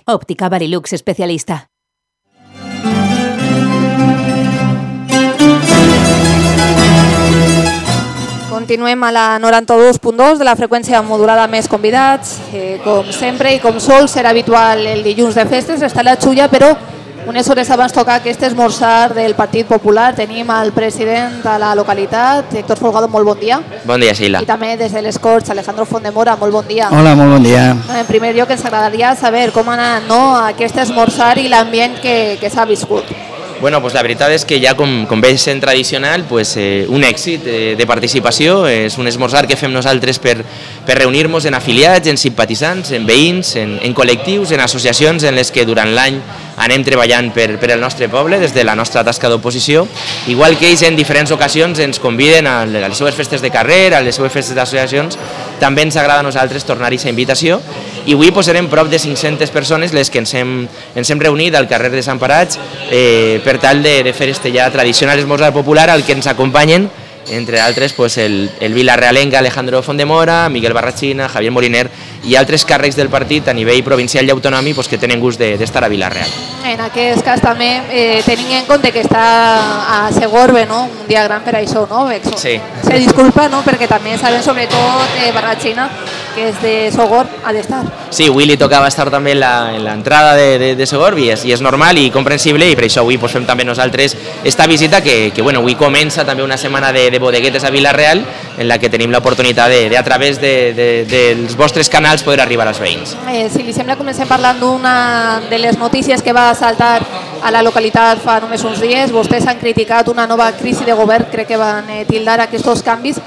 Òptica Varilux especialista. Continuem a la 92.2 de la freqüència modulada més convidats. Com sempre i com sol serà habitual el dilluns de festes, està la xulla, però unes hores abans toca aquest esmorzar del Partit Popular. Tenim el president de la localitat, Héctor Folgado, molt bon dia. Bon dia, Sheila. I també des de les Corts, Alejandro Fondemora, molt bon dia. Hola, molt bon dia. En primer lloc, ens agradaria saber com ha anat aquest esmorzar i l'ambient que s'ha viscut. Bueno, pues la veritat és que ja com ve sent tradicional, pues, un èxit de participació, és un esmorzar que fem nosaltres per reunir-nos en afiliats, en simpatitzants, en veïns, en col·lectius, en associacions en les que durant l'any anem treballant per el nostre poble des de la nostra tasca d'oposició, igual que ells en diferents ocasions ens conviden a les seves festes de carrer, a les seves festes d'associacions. També ens agrada a nosaltres tornar a aquesta invitació i avui serem prop de 500 persones les que ens hem reunit al carrer de Sant Parats per tal de fer este ja tradicional esmorzar popular al que ens acompanyen, entre altres, el vilarealenc Alejandro Fondemora, Miguel Barrachina, Javier Moliner i altres càrrecs del partit a nivell provincial i autonòmic que tenen gust d'estar a Vila-real. En aquest cas també, tenint en compte que està a Segorbe, un dia gran per això, no? Sí. Se disculpa, perquè també sabem sobretot Barrachina, que és de Sogorb, ha d'estar. Sí, avui li tocava estar també en l'entrada de Segorb i és normal i comprensible, i per això avui fem també nosaltres esta visita que avui comença també una setmana de bodeguetes a Vila-real en la que tenim l'oportunitat de a través dels vostres canals poder arribar als veïns. Si li sembla, comencem parlant d'una de les notícies que va saltar a la localitat fa només uns dies. Vostès han criticat una nova crisi de govern, crec que van tildar aquests canvis.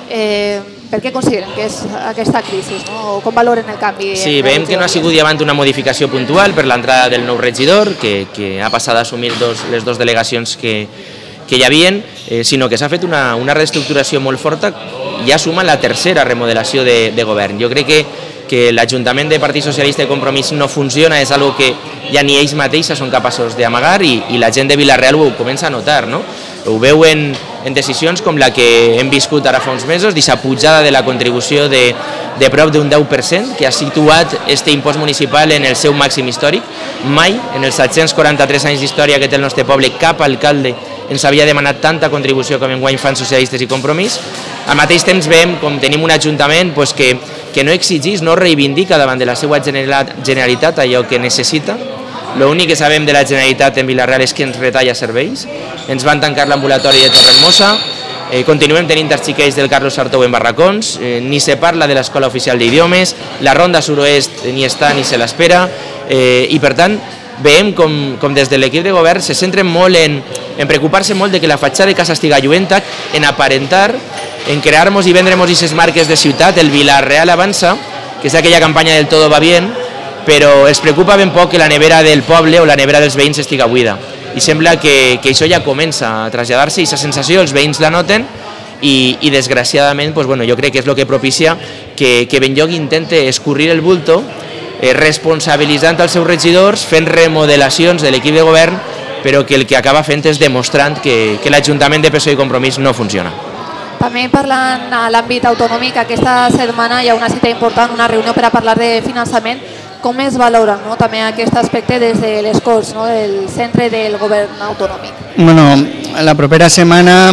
Per què consideren que és aquesta crisi? O com valoren el canvi? Sí, veiem que no ha sigut davant una modificació puntual per l'entrada del nou regidor, que ha passat a assumir les dues delegacions que hi havien, sinó que s'ha fet una reestructuració molt forta i ja suma la tercera remodelació de govern. Jo crec que l'Ajuntament de Partit Socialista i Compromís no funciona, és algo que ja ni ells mateixos són capaços d'amagar i la gent de Vila-real ho comença a notar, no? Ho veuen en decisions com la que hem viscut ara fa uns mesos, d'aquesta pujada de la contribució de prop d'un 10%, que ha situat este impost municipal en el seu màxim històric. Mai, en els 743 anys d'història que té el nostre poble, cap alcalde ens havia demanat tanta contribució com enguany fan Socialistes i Compromís. Al mateix temps veiem com tenim un ajuntament que no exigís, no reivindica davant de la seva Generalitat allò que necessita. L'únic que sabem de la Generalitat en Vila-real és que ens retalla serveis. Ens van tancar l'ambulatori de Torrehermosa, continuem tenint els xiquets del Carlos Sartou en barracons, ni se parla de l'Escola Oficial d'Idiomes, la Ronda Suroest ni està ni se l'espera, i per tant veiem com des de l'equip de govern se centren molt en preocupar-se molt de que la fatxada de casa estiga lluenta, en aparentar, en crear-nos i vendre-nos aquestes marques de ciutat. El Vila-real avança, que és aquella campanya del todo va bien, però es preocupa ben poc que la nevera del poble o la nevera dels veïns estiga buida. I sembla que això ja comença a traslladar-se, i aquesta sensació els veïns la noten i desgraciadament jo crec que és el que propicia que Benlloc intente escurrir el bulto, responsabilitzant els seus regidors, fent remodelacions de l'equip de govern, però que el que acaba fent és demostrant que l'Ajuntament de PSOE i Compromís no funciona. També parlant a l'àmbit autonòmic, aquesta setmana hi ha una cita important, una reunió per a parlar de finançament. Com es valora també aquest aspecte des de les Corts, del centre del govern autonòmic? La propera setmana,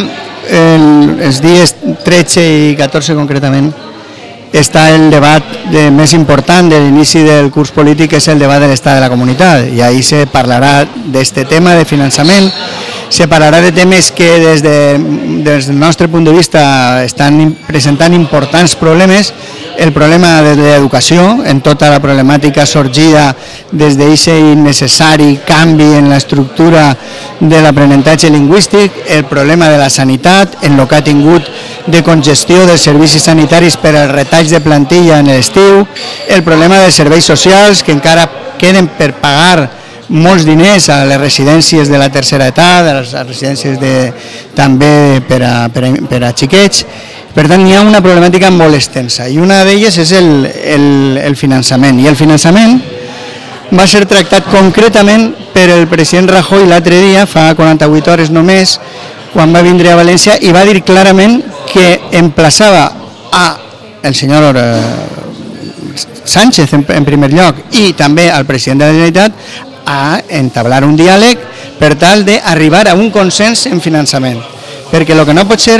els dies 13 i 14 concretament, està el debat més important de l'inici del curs polític, que és el debat de l'estat de la comunitat, i ahí se parlarà d'aquest tema de finançament, se parlarà de temes que des del nostre punt de vista estan presentant importants problemes. El problema de l'educació, en tota la problemàtica sorgida des d'aquest innecessari canvi en l'estructura de l'aprenentatge lingüístic, el problema de la sanitat, en el que ha tingut de congestió dels servicis sanitaris per als retalls de plantilla en l'estiu, el problema dels serveis socials, que encara queden per pagar molts diners a les residències de la tercera edat, a les residències també per a xiquets. Per tant, hi ha una problemàtica molt extensa i una d'elles és el finançament. I el finançament va ser tractat concretament per el president Rajoy l'altre dia, fa 48 hores només, quan va vindre a València, i va dir clarament que emplaçava el senyor Sánchez en primer lloc i també al president de la Generalitat a entablar un diàleg per tal d'arribar a un consens en finançament. Perquè el que no pot ser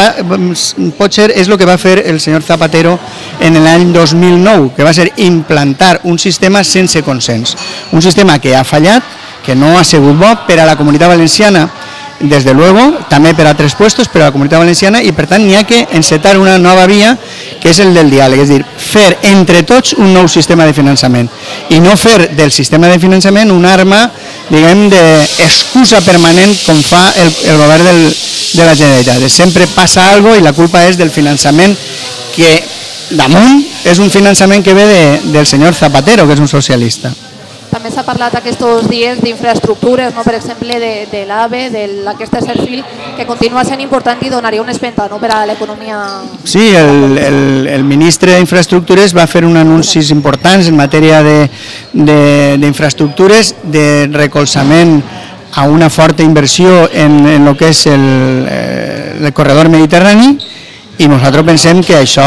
és el que va fer el senyor Zapatero en l'any 2009, que va ser implantar un sistema sense consens. Un sistema que ha fallat, que no ha sigut bo per a la Comunitat Valenciana, des de luego, també per a altres puestos, però a la Comunitat Valenciana, i per tant n'hi ha que encetar una nova via, que és el del diàleg, és a dir, fer entre tots un nou sistema de finançament i no fer del sistema de finançament una arma, diguem, d'excusa permanent com fa el govern de la Generalitat. Sempre passa alguna cosa i la culpa és del finançament que damunt és un finançament que ve del senyor Zapatero, que és un socialista. També s'ha parlat aquests dies d'infraestructures, no? Per exemple, de l'AVE, d'aquest tercer fil, que continua sent important i donaria una espenta, no? Per a l'economia. Sí, el ministre d'Infraestructures va fer uns anuncis importants en matèria d'infraestructures, de recolzament a una forta inversió en el que és el corredor mediterrani, i nosaltres pensem que això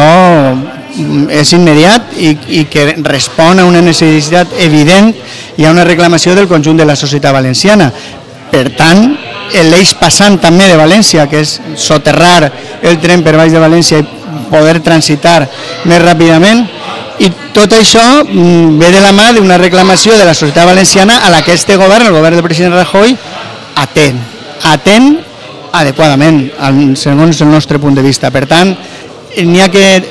és immediat i que respon a una necessitat evident i a una reclamació del conjunt de la societat valenciana. Per tant, l'eix passant també de València, que és soterrar el tren per baix de València i poder transitar més ràpidament, i tot això ve de la mà d'una reclamació de la societat valenciana a la que este govern, el govern del president Rajoy, atén adequadament, segons el nostre punt de vista. Per tant, n'hi ha que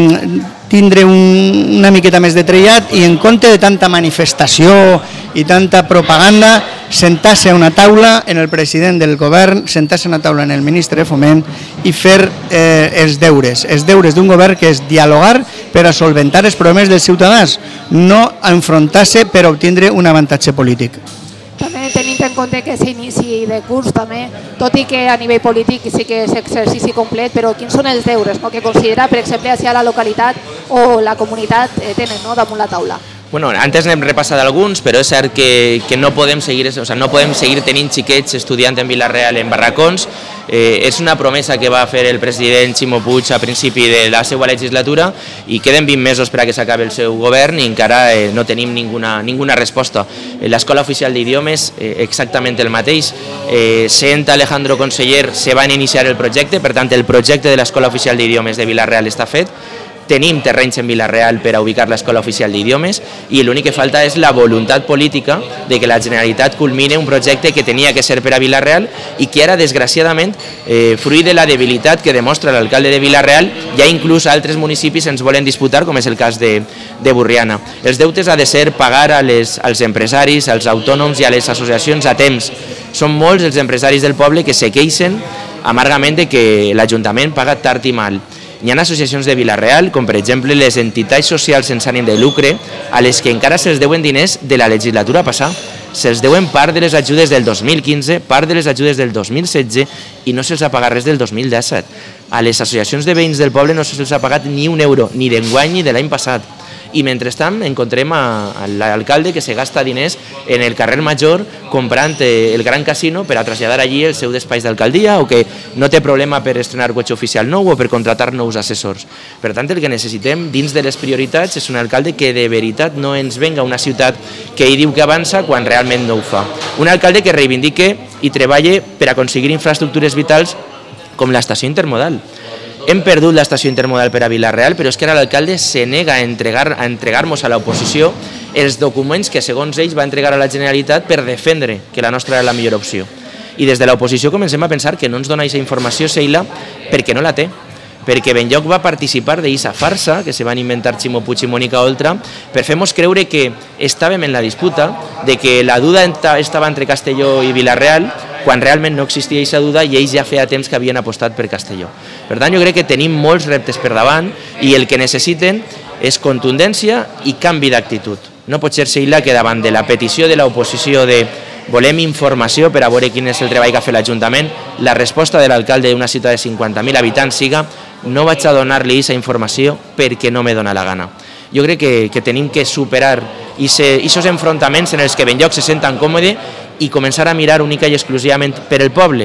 tindre una miqueta més de trellat i en compte de tanta manifestació i tanta propaganda, sentar-se a una taula en el president del govern, sentar-se a una taula en el ministre de Foment i fer els deures d'un govern, que és dialogar per a solventar els problemes dels ciutadans, no enfrontar-se per obtindre un avantatge polític. També tenint en compte que és inici de curs també, tot i que a nivell polític sí que és exercici complet, però quins són els deures que considera, per exemple, si a la localitat o la comunitat tenen damunt la taula? Bueno, antes n'hem repassat alguns, però és cert que no podem seguir tenint xiquets estudiant en Vila-real en barracons. És una promesa que va fer el president Ximo Puig a principi de la seva legislatura i queden 20 mesos per a que s'acabi el seu govern i encara no tenim ninguna resposta. L'Escola Oficial d'Idiomes, exactament el mateix. Sent Alejandro Conseller, se va iniciar el projecte, per tant el projecte de l'Escola Oficial d'Idiomes de Vila-real està fet. Tenim terrenys en Vila-real per a ubicar l'Escola Oficial d'Idiomes i l'únic que falta és la voluntat política de que la Generalitat culmine un projecte que tenia que ser per a Vila-real i que ara, desgraciadament, fruit de la debilitat que demostra l'alcalde de Vila-real, ja inclús altres municipis ens volen disputar, com és el cas de Borriana. Els deutes ha de ser pagar als empresaris, als autònoms i a les associacions a temps. Són molts els empresaris del poble que se queixen amargament de que l'Ajuntament paga tard i mal. Hi ha associacions de Vila-real, com per exemple les entitats socials sense ànim de lucre, a les que encara se'ls deuen diners de la legislatura passada. Se'ls deuen part de les ajudes del 2015, part de les ajudes del 2016 i no se'ls ha pagat res del 2017. A les associacions de veïns del poble no se'ls ha pagat ni un euro, ni d'enguany ni de l'any passat. I mentrestant encontrem a l'alcalde que se gasta diners en el carrer Major comprant el Gran Casino per a traslladar allí el seu despatx d'alcaldia o que no té problema per estrenar cotxe oficial nou o per contratar nous assessors. Per tant, el que necessitem dins de les prioritats és un alcalde que de veritat no ens venga una ciutat que ell diu que avança quan realment no ho fa. Un alcalde que reivindique i treballe per aconseguir infraestructures vitals com l'estació intermodal. Hem perdut l'estació intermodal per a Vila-real, però és que ara l'alcalde se nega a entregar-nos a l'oposició els documents que, segons ells, va entregar a la Generalitat per defendre que la nostra era la millor opció. I des de l'oposició comencem a pensar que no ens dona aquesta informació, Sheila, perquè no la té. Perquè benlloc va participar d'aquesta farsa que se van inventar Ximo Puig i Mònica Oltra per fer-nos creure que estàvem en la disputa, de que la duda estava entre Castelló i Vila-real, quan realment no existia aquesta duda i ells ja feia temps que havien apostat per Castelló. Per tant, jo crec que tenim molts reptes per davant i el que necessiten és contundència i canvi d'actitud. No pot ser, Sheila, que davant de la petició de l'oposició de volem informació per a veure quin és el treball que ha fet l'Ajuntament, la resposta de l'alcalde d'una ciutat de 50.000 habitants siga no vaig a donar-li aquesta informació perquè no me dona la gana. Jo crec que tenim que superar aquests enfrontaments en els que benlloc se senten còmodes i començar a mirar única i exclusivament per el poble.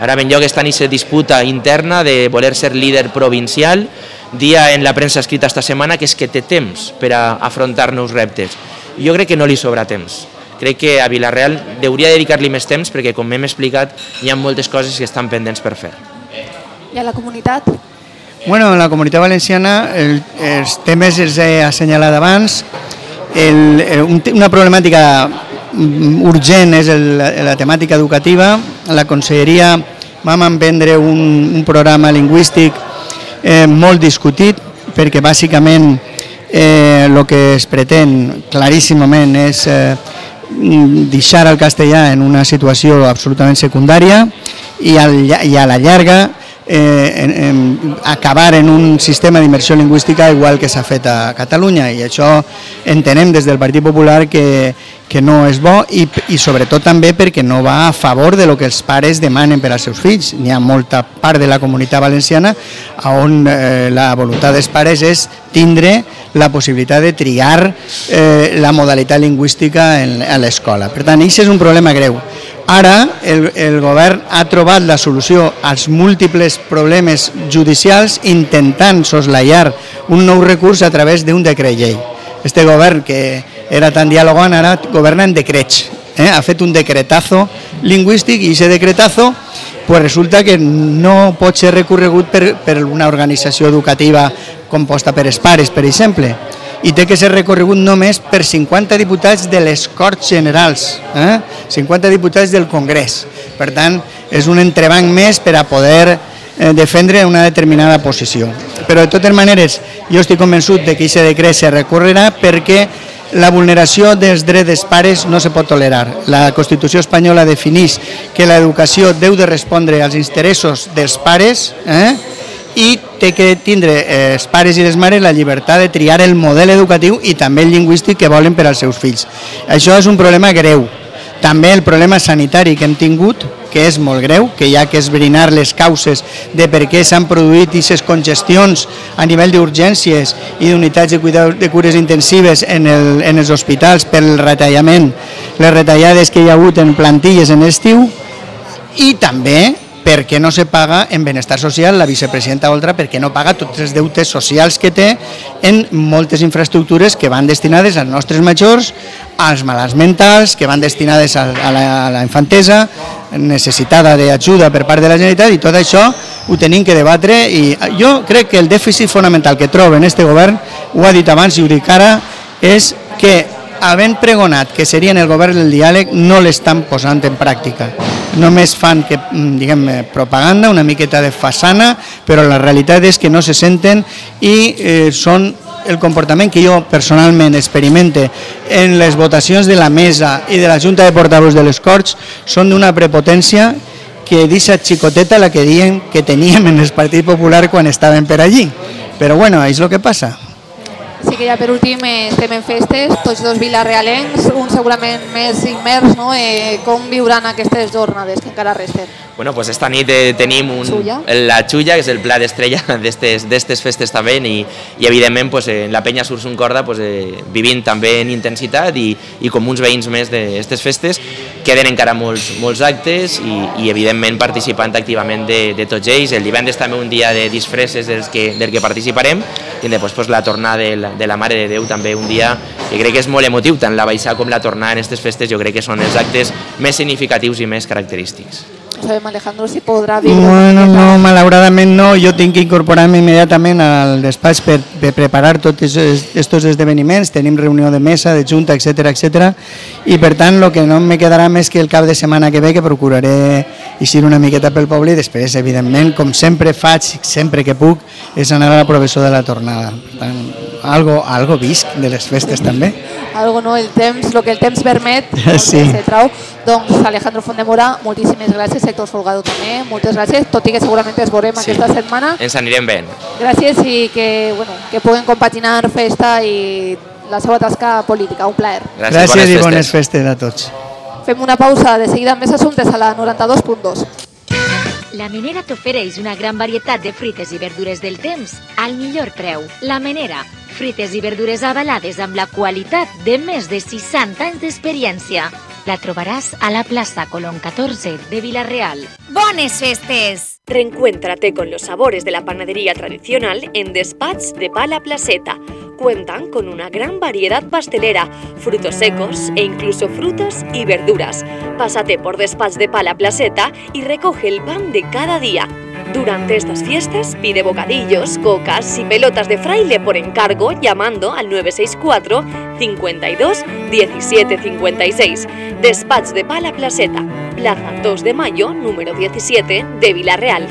Ara ben lloc està en aquesta disputa interna de voler ser líder provincial. Dia en la premsa escrita esta setmana que és que té temps per a afrontar nous reptes. Jo crec que no li sobra temps. Crec que a Vila-real hauria de dedicar-li més temps perquè, com hem explicat, hi ha moltes coses que estan pendents per fer. I a la comunitat? Bueno, en la Comunitat Valenciana els temes els he assenyalat abans. Una problemàtica urgent és la temàtica educativa. La Conselleria vam emprendre un programa lingüístic molt discutit perquè bàsicament el que es pretén claríssimament és deixar el castellà en una situació absolutament secundària i a la llarga acabar en un sistema d'immersió lingüística igual que s'ha fet a Catalunya, i això entenem des del Partit Popular que no és bo i sobretot també perquè no va a favor de lo que els pares demanen per als seus fills. N'hi ha molta part de la comunitat valenciana on la voluntat dels pares és tindre la possibilitat de triar la modalitat lingüística a l'escola. Per tant, això és un problema greu. Ara el govern ha trobat la solució als múltiples problemes judicials intentant soslaiar un nou recurs a través d'un decret llei. Este govern que era tan dialogant ara governa en decrets. Ha fet un decretazo lingüístic i aquest decretazo pues resulta que no pot ser recorregut per una organització educativa composta per els pares, per exemple, i té que ser recorregut només per 50 diputats de les Corts Generals, 50 diputats del Congrés. Per tant, és un entrebanc més per a poder defendre una determinada posició. Però de totes maneres, jo estic convençut que aquest decret se recorrerà perquè la vulneració dels drets dels pares no se pot tolerar. La Constitució espanyola defineix que l'educació deu de respondre als interessos dels pares i té que tindre els pares i les mares la llibertat de triar el model educatiu i també el lingüístic que volen per als seus fills. Això és un problema greu. També el problema sanitari que hem tingut, que és molt greu, que hi ha que esbrinar les causes de per què s'han produït aquestes congestions a nivell d'urgències i d'unitats de cures intensives en els hospitals pel retallament, les retallades que hi ha hagut en plantilles en l'estiu, i també perquè no se paga en benestar social. La vicepresidenta Oltra perquè no paga tots els deutes socials que té en moltes infraestructures que van destinades als nostres majors, als malalts mentals, que van destinades a la infantesa necessitada d'ajuda per part de la Generalitat, i tot això ho tenim que debatre. I jo crec que el dèficit fonamental que trobo en este govern, ho ha dit abans i ho dic ara, és que havent pregonat que serien el govern del diàleg no l'estan posant en pràctica. Només fan propaganda, una miqueta de façana, però la realitat és que no se senten i són el comportament que jo personalment experimente en les votacions de la mesa i de la Junta de Portaveus de les Corts són d'una prepotència que deixa xicoteta la que diem que teníem en el Partit Popular quan estaven per allí. Però bueno, és el que passa. Sí que ja per últim estem en festes, tots dos vilarealencs, un segurament més immers, no? Com viuran aquestes jornades que encara resten? Bueno, pues esta nit tenim la Xulla, que és el plat d'estrella d'estes festes també, i evidentment pues, la penya Surs un Corda pues, vivint també en intensitat i com uns veïns més d'aquestes festes. Queden encara molts actes i evidentment participant activament de tots ells. El divendres també un dia de disfresses del que participarem, i després pues, la tornada de la Mare de Déu també un dia que crec que és molt emotiu, tant la baixada com la tornada en aquestes festes jo crec que són els actes més significatius i més característics. No sabem, Alejandro, si podrà viure... Bueno, no, malauradament no. Jo tinc que incorporar-me immediatament al despatx per preparar tots aquests esdeveniments. Tenim reunió de mesa, de junta, etc. I per tant, el que no me quedarà més que el cap de setmana que ve, que procuraré eixir una miqueta pel poble, i després, evidentment, com sempre faig, sempre que puc, és anar a la professó de la tornada. Per tant, algo visc de les festes també. Algo, no? El que el temps permet, sí. Se trau. Doncs Alejandro Fondemora, moltíssimes gràcies, Héctor Folgado també, moltes gràcies, tot i que segurament es veurem aquesta setmana. Ens anirem ben. Gràcies i que puguen compaginar festa i la seva tasca política, un plaer. Gràcies i bones festes a tots. Fem una pausa, de seguida amb més assumptes a la 92.2. La Menera t'ofereix una gran varietat de fruites i verdures del temps al millor preu. La Menera, fruites i verdures avalades amb la qualitat de més de 60 anys d'experiència. La trobaràs a la plaça Colón 14 de Vila-real. ¡Bones festes! Reencuéntrate con los sabores de la panadería tradicional en Despatx de Pa La Placeta. Cuentan con una gran variedad pastelera, frutos secos e incluso frutas y verduras. Pásate por Despatx de Pa La Placeta y recoge el pan de cada día. Durante estas fiestas pide bocadillos, cocas y pelotas de fraile por encargo llamando al 964 52 17 56. Despatx de Pa La Placeta, Plaza 2 de Mayo, número 17 de Vila-real.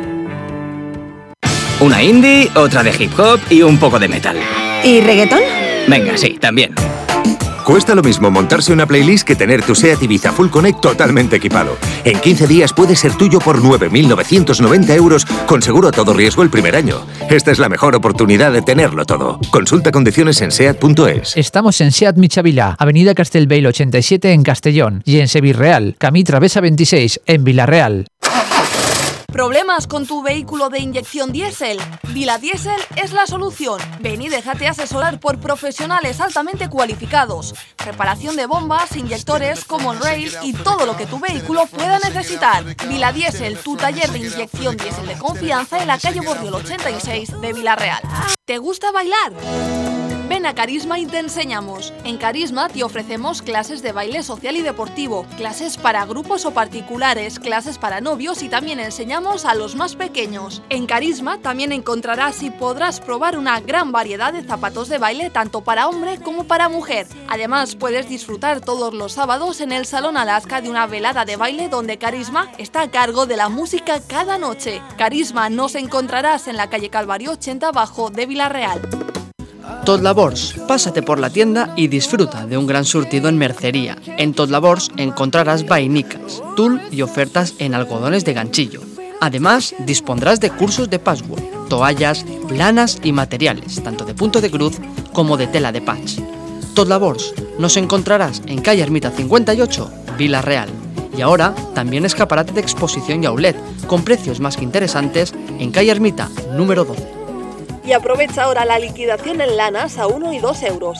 Una indie, otra de hip hop y un poco de metal. ¿Y reggaetón? Venga, sí, también. Cuesta lo mismo montarse una playlist que tener tu SEAT Ibiza Full Connect totalmente equipado. En 15 días puede ser tuyo por 9.990 euros con seguro a todo riesgo el primer año. Esta es la mejor oportunidad de tenerlo todo. Consulta condiciones en SEAT.es. Estamos en SEAT Michavila, Avenida Castelbell 87 en Castellón y en Sevilla, Camí Travesa 26 en Vila-real. ¿Problemas con tu vehículo de inyección diésel? Vila Diesel es la solución. Ven y déjate asesorar por profesionales altamente cualificados. Reparación de bombas, inyectores, common rail y todo lo que tu vehículo pueda necesitar. Vila Diesel, tu taller de inyección diésel de confianza en la calle Borriol 86 de Vila-real. ¿Te gusta bailar? Ven a Carisma y te enseñamos. En Carisma te ofrecemos clases de baile social y deportivo, clases para grupos o particulares, clases para novios y también enseñamos a los más pequeños. En Carisma también encontrarás y podrás probar una gran variedad de zapatos de baile tanto para hombre como para mujer. Además puedes disfrutar todos los sábados en el Salón Alaska de una velada de baile donde Carisma está a cargo de la música cada noche. Carisma nos encontrarás en la calle Calvario 80 bajo de Vila-real. Tot Labors, pásate por la tienda y disfruta de un gran surtido en mercería. En Tot Labors encontrarás vainicas, tul y ofertas en algodones de ganchillo. Además, dispondrás de cursos de patchwork, toallas, lanas y materiales, tanto de punto de cruz como de tela de patch. Tot Labors, nos encontrarás en calle Ermita 58, Vila-real. Y ahora también escaparate de exposición y outlet, con precios más que interesantes en calle Ermita, número 12. Y aprovecha ahora la liquidación en lanas a 1 y 2 euros.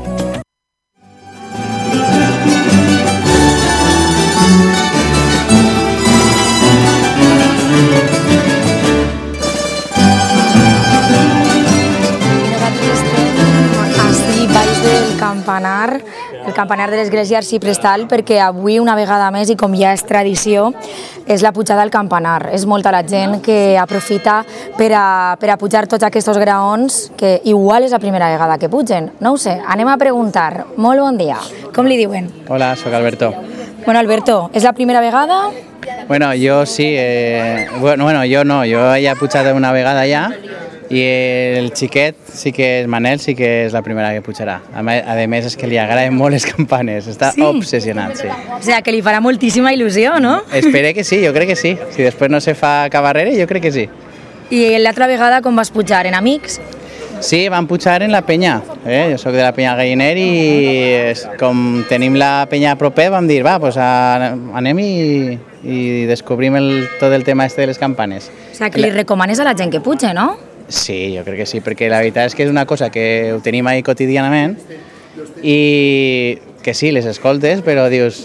Així baix del campanar, el campanar de l'església arxiprestal, perquè avui una vegada més, i com ja és tradició, és la pujada al campanar. És molta la gent que aprofita per a pujar tots aquests graons, que igual és la primera vegada que pugen. No ho sé, anem a preguntar. Molt bon dia. Com li diuen? Hola, soc Alberto. Bueno, Alberto, és la primera vegada? Bueno, yo sí. Bueno, yo no. Yo ya he pujado una vegada ya. Y el xiquet, sí que és Manel, sí que és la primera que pujarà. A més, és que li agraden molt les campanes, està obsessionat, sí. O sea, que li farà moltíssima il·lusió, no? Espero que sí, jo crec que sí. Si després no se fa cabarrera, jo crec que sí. I l'altra vegada com vas pujar, en amics? Sí, vam pujar en la penya. Jo soc de la penya Galliner i com tenim la penya a propet vam dir, va, pues anem i descobrim tot el tema este de les campanes. O sea, que li recomanes a la gent que puge, no? Sí, jo crec que sí, perquè la veritat és que és una cosa que ho tenim ahí quotidianament i que sí, les escoltes, però dius,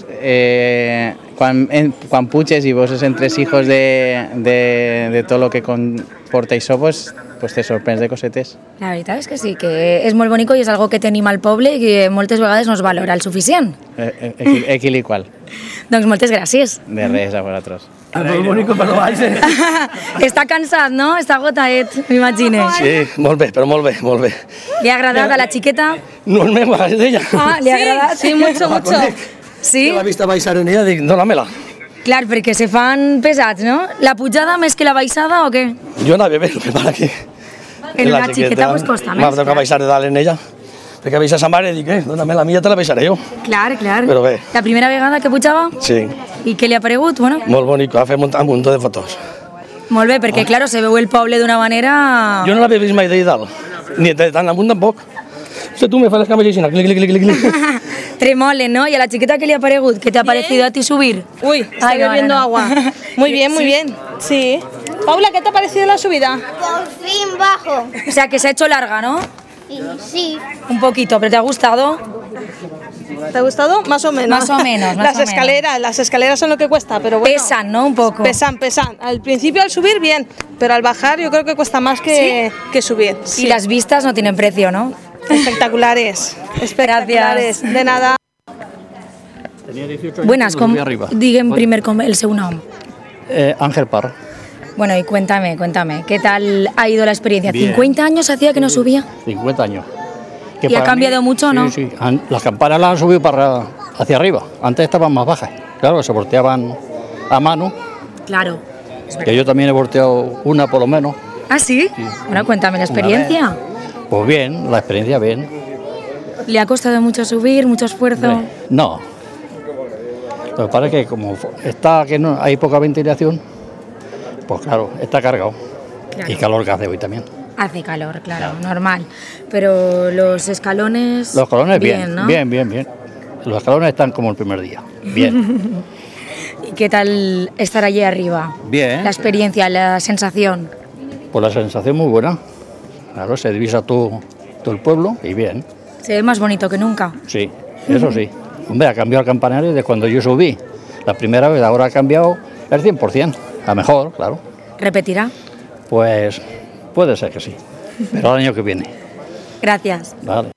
quan puges i vos tres hijos de tot el que comporta això, pues te sorprens de cosetes. La veritat és que sí, que és molt bonic i és algo que tenim al poble i que moltes vegades no es valora el suficient. Equiliqual. Doncs moltes gràcies. De res, a vosaltres. Molt bonic per lo baix, Està cansat, no? Està agotaet, m'imagine. Sí, molt bé, però molt bé, molt bé. ¿Le ha agradado a la chiqueta? No el meu, és d'ella. Ah, ¿le ha agradado? Sí, mucho, mucho. Sí? La vista baixar en ella, dic, dóna-me-la. Clar, perquè se fan pesats, no? La pujada més que la baixada o què? Jo anava bé, el que para que... En la xiqueta pues costa més. M'ha tocat baixar de dalt en ella. Perquè baixar sa mare, dic, dóna-me la mia, te la baixaré jo. Clar, clar. Però bé. La primera vegada que pujava? Sí. I què li ha paregut? Bueno. Molt bonic, va fer un munt de fotos. Molt bé, perquè, claro, se veu el poble d'una manera... Jo no l'havia vist mai de dalt, ni de tan amunt tampoc. O sea, tú me fas las cames y clic, clic, clic, clic. Tremolen, ¿no? ¿Y a la chiquita qué le ha parecido? ¿Qué te ha parecido a ti subir? Uy, estoy bebiendo agua. Muy bien, muy bien. Sí. Paula, ¿qué te ha parecido la subida? Por fin bajo. O sea, que se ha hecho larga, ¿no? Sí. Un poquito, ¿pero te ha gustado? ¿Te ha gustado? Más o menos. Más o menos. Las escaleras son lo que cuesta, pero bueno. Pesan, ¿no? Un poco. Pesan. Al principio al subir bien, pero al bajar yo creo que cuesta más que subir. Y las vistas no tienen precio, ¿no? Espectaculares. Gracias. De nada. Buenas, digue'm primer el seu nom. Ángel Parra. Bueno, y cuéntame, ¿qué tal ha ido la experiencia? Bien. 50 años hacía que no subía. 50 años. ¿Y ha cambiado mucho o no? Sí. Las campanas las han subido hacia arriba. Antes estaban más bajas. Claro, se volteaban a mano. Claro. Que yo también he volteado una por lo menos. ¿Ah, sí? Bueno, cuéntame la experiencia. Pues bien, la experiencia bien. ¿Le ha costado mucho subir, mucho esfuerzo? No. Lo que pasa es que como que no hay poca ventilación, pues claro, está cargado. Claro. Y calor que hace hoy también. Hace calor, claro, normal. Pero los escalones... Los escalones bien, ¿no? Bien. Los escalones están como el primer día. Bien. ¿Y qué tal estar allí arriba? Bien. La experiencia, la sensación. Pues la sensación muy buena. Claro, se divisa todo el pueblo y bien. Se ve más bonito que nunca. Sí, eso sí. Hombre, ha cambiado el campanario desde cuando yo subí. La primera vez, ahora ha cambiado el 100%. A mejor, claro. ¿Repetirá? Pues puede ser que sí. Pero el año que viene. Gràcies. Vale.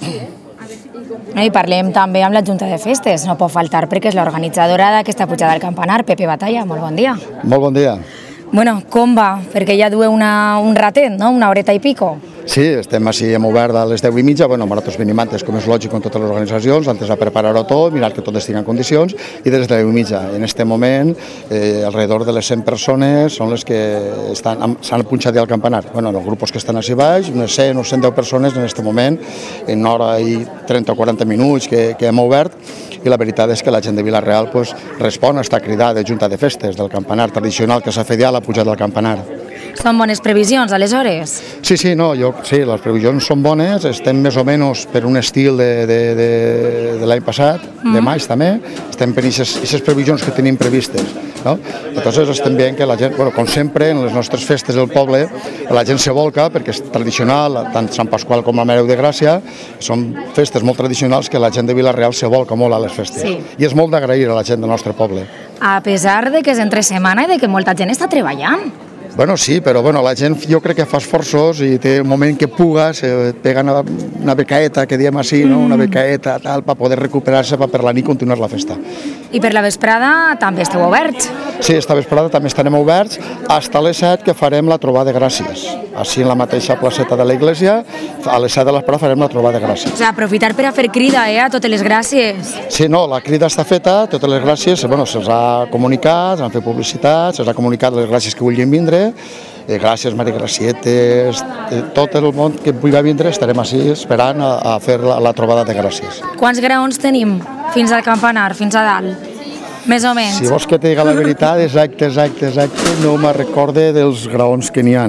I parlem també amb la Junta de Festes. No pot faltar perquè és l'organitzadora d'aquesta pujada al campanar. Pepe Batalla, molt bon dia. Molt bon dia. Bueno, com va? Perquè ja dueu un ratet, no? Una horeta i pico. Sí, estem així, hem obert a les 10:30, bueno, nosaltres venim antes, com és lògic, amb totes les organitzacions, antes a preparar-ho tot, mirar que tot estigui en condicions, i des de les 10:30. En aquest moment, alrededor de les 100 persones són les que s'han punxat al campanar. Bueno, els grups que estan així baix, unes 100 o 110 persones en aquest moment, en una hora i 30 o 40 minuts que hem obert, i la veritat és que la gent de Vila-real respon a aquesta crida de Junta de Festes, del campanar tradicional que s'ha fet ja a la pujada del campanar. Són bones previsions, aleshores? Sí, les previsions són bones, estem més o menys per un estil de l'any passat, de maig també, estem per aquestes previsions que tenim previstes. Entonces estem veient que la gent, com sempre, en les nostres festes del poble, la gent se volca perquè és tradicional, tant Sant Pasqual com la Mare de Gràcia, són festes molt tradicionals que la gent de Vila-real se volca molt a les festes. I és molt d'agrair a la gent del nostre poble. A pesar de que és entre setmana i de que molta gent està treballant. Bueno, sí, però la gent jo crec que fa esforços i té un moment que puga, se pega una becaeta, que diem així, una becaeta, tal, per poder recuperar-se per la nit continuar la festa. I per la vesprada també esteu oberts? Sí, esta vesprada també estarem oberts fins a les 7 que farem la trobada de gràcies. Així en la mateixa placeta de l'església, a les 7 de l'esprada farem la trobada de gràcies. O sigui, aprofitar per a fer crida, a totes les gràcies. Sí, no, la crida està feta, totes les gràcies, se'ls ha comunicat, s'han fet publicitat, se'ls ha comunicat les gràcies que vulguin vindre, gràcies Maria Gracietes, tot el món que vulgui vindre estarem així esperant a fer la trobada de gràcies. Quants graons tenim fins al campanar, fins a dalt? Més o menys. Si vols que te diga la veritat, exacte, no me'n recorde dels graons que n'hi ha.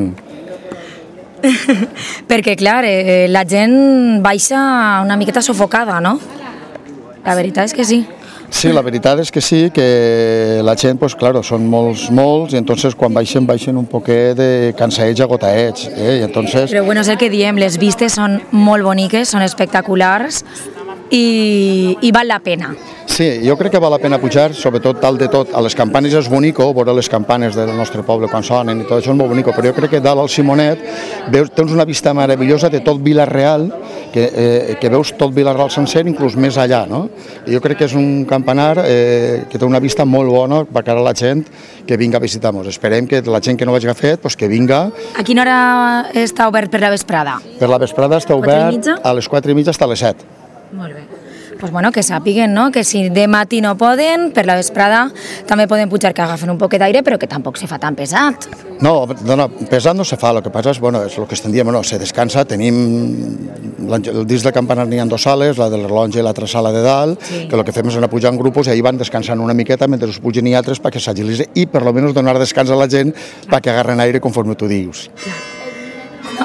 Perquè, clar, la gent baixa una miqueta sufocada, no? La veritat és que sí. Sí, la veritat és que sí, que la gent, pues claro, són molts, i entonces quan baixen un poquet de cansaeig, agotaeig, i entonces... Però bueno, és el que diem, les vistes són molt boniques, són espectaculars i val la pena. Sí, jo crec que val la pena pujar, sobretot dalt de tot. A les campanes és bonico, veure les campanes del nostre poble quan sonen i tot això és molt bonico, però jo crec que dalt al Simonet tens una vista meravellosa de tot Vila-real, que veus tot Vila-real sencer, inclús més allà, no? Jo crec que és un campanar que té una vista molt bona per cara a la gent que vinga a visitar-nos. Esperem que la gent que no ho hagi fet, que vinga. A quina hora està obert per la vesprada? Per la vesprada està obert a les 4:30 fins a les 7. Molt bé. Pues bueno, que sàpiguen, no? Que si de matí no poden, per la vesprada també poden pujar, que agafen un poquet d'aire, però que tampoc se fa tan pesat. No, pesat no se fa, el que passa és el que estem dient, se descansa, tenim dins del campanar n'hi ha 2 sales, la de l'Erlonge i l'altra sala de dalt, que el que fem és anar pujant grupos i ahir van descansant una miqueta mentre us pugen i altres perquè s'agilitzi i per almenys donar descans a la gent perquè agarren aire conforme tu dius.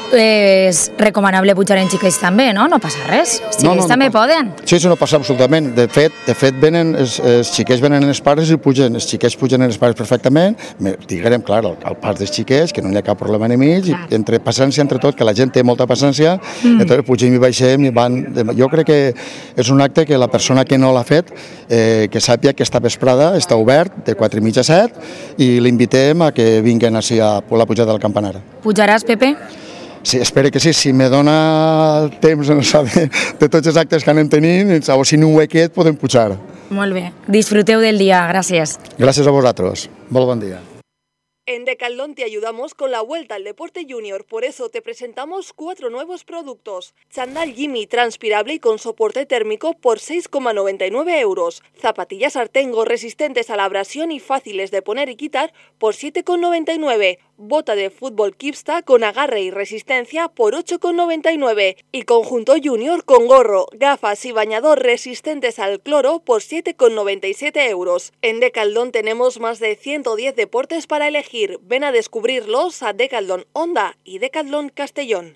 és recomanable pujar en xiquets també, no? No passa res. Els xiquets també poden. Sí, no passa absolutament. De fet venen, els xiquets venen en els pares i pugen, els xiquets pugen en els pares perfectament. Diguem, clar, al pas dels xiquets, que no hi ha cap problema ni mig, i entre paciència, entre tot, que la gent té molta paciència, entonces pugem i baixem i van... Jo crec que és un acte que la persona que no l'ha fet, que sàpiga que esta vesprada està obert de 4:30 a 7 i l'invitem a que vinguin així a la pujada del campanar. Pujaràs, Pepe? Sí, espero que sí. Si me dona el temps de tots els actes que anem tenint, o si no un huequet podem pujar. Molt bé. Disfruteu del dia. Gràcies. Gràcies a vosaltres. Molt bon dia. En Decathlon te ayudamos con la vuelta al deporte junior, por eso te presentamos 4 nuevos productos. Chándal Jimmy transpirable y con soporte térmico por 6,99 €. Zapatillas Artengo resistentes a la abrasión y fáciles de poner y quitar por 7,99. Bota de fútbol Kipsta con agarre y resistencia por 8,99. Y conjunto junior con gorro, gafas y bañador resistentes al cloro por 7,97 €. En Decathlon tenemos más de 110 deportes para elegir. Ven a descubrirlos a Decathlon Honda y Decathlon Castellón.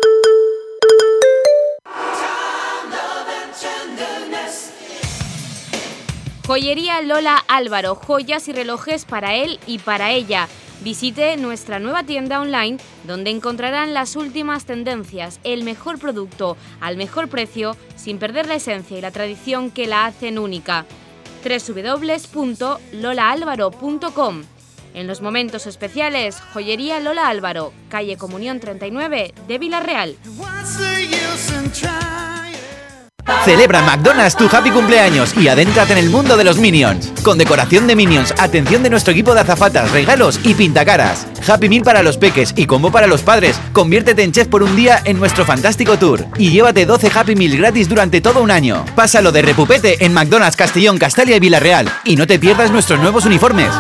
Joyería Lola Álvaro, joyas y relojes para él y para ella. Visite nuestra nueva tienda online donde encontrarán las últimas tendencias, el mejor producto al mejor precio sin perder la esencia y la tradición que la hacen única. www.lolaalvaro.com. En los momentos especiales, Joyería Lola Álvaro, calle Comunión 39 de Villarreal. Celebra McDonald's tu happy cumpleaños y adéntrate en el mundo de los Minions. Con decoración de Minions, atención de nuestro equipo de azafatas, regalos y pintacaras. Happy Meal para los peques y combo para los padres. Conviértete en chef por un día en nuestro fantástico tour. Y llévate 12 Happy Meal gratis durante todo un año. Pásalo de repupete en McDonald's Castellón, Castalia y Villarreal. Y no te pierdas nuestros nuevos uniformes.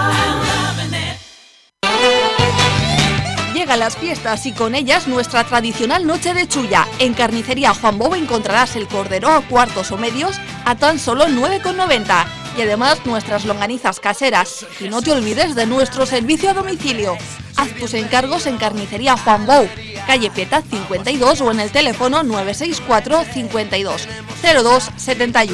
Llegan las fiestas y con ellas nuestra tradicional noche de chulla. En Carnicería Juan Bobo encontrarás el cordero a cuartos o medios a tan solo 9,90. Y además nuestras longanizas caseras. Y no te olvides de nuestro servicio a domicilio. Haz tus encargos en Carnicería Juan Bobo, calle Pietad 52 o en el teléfono 964 52 02 71.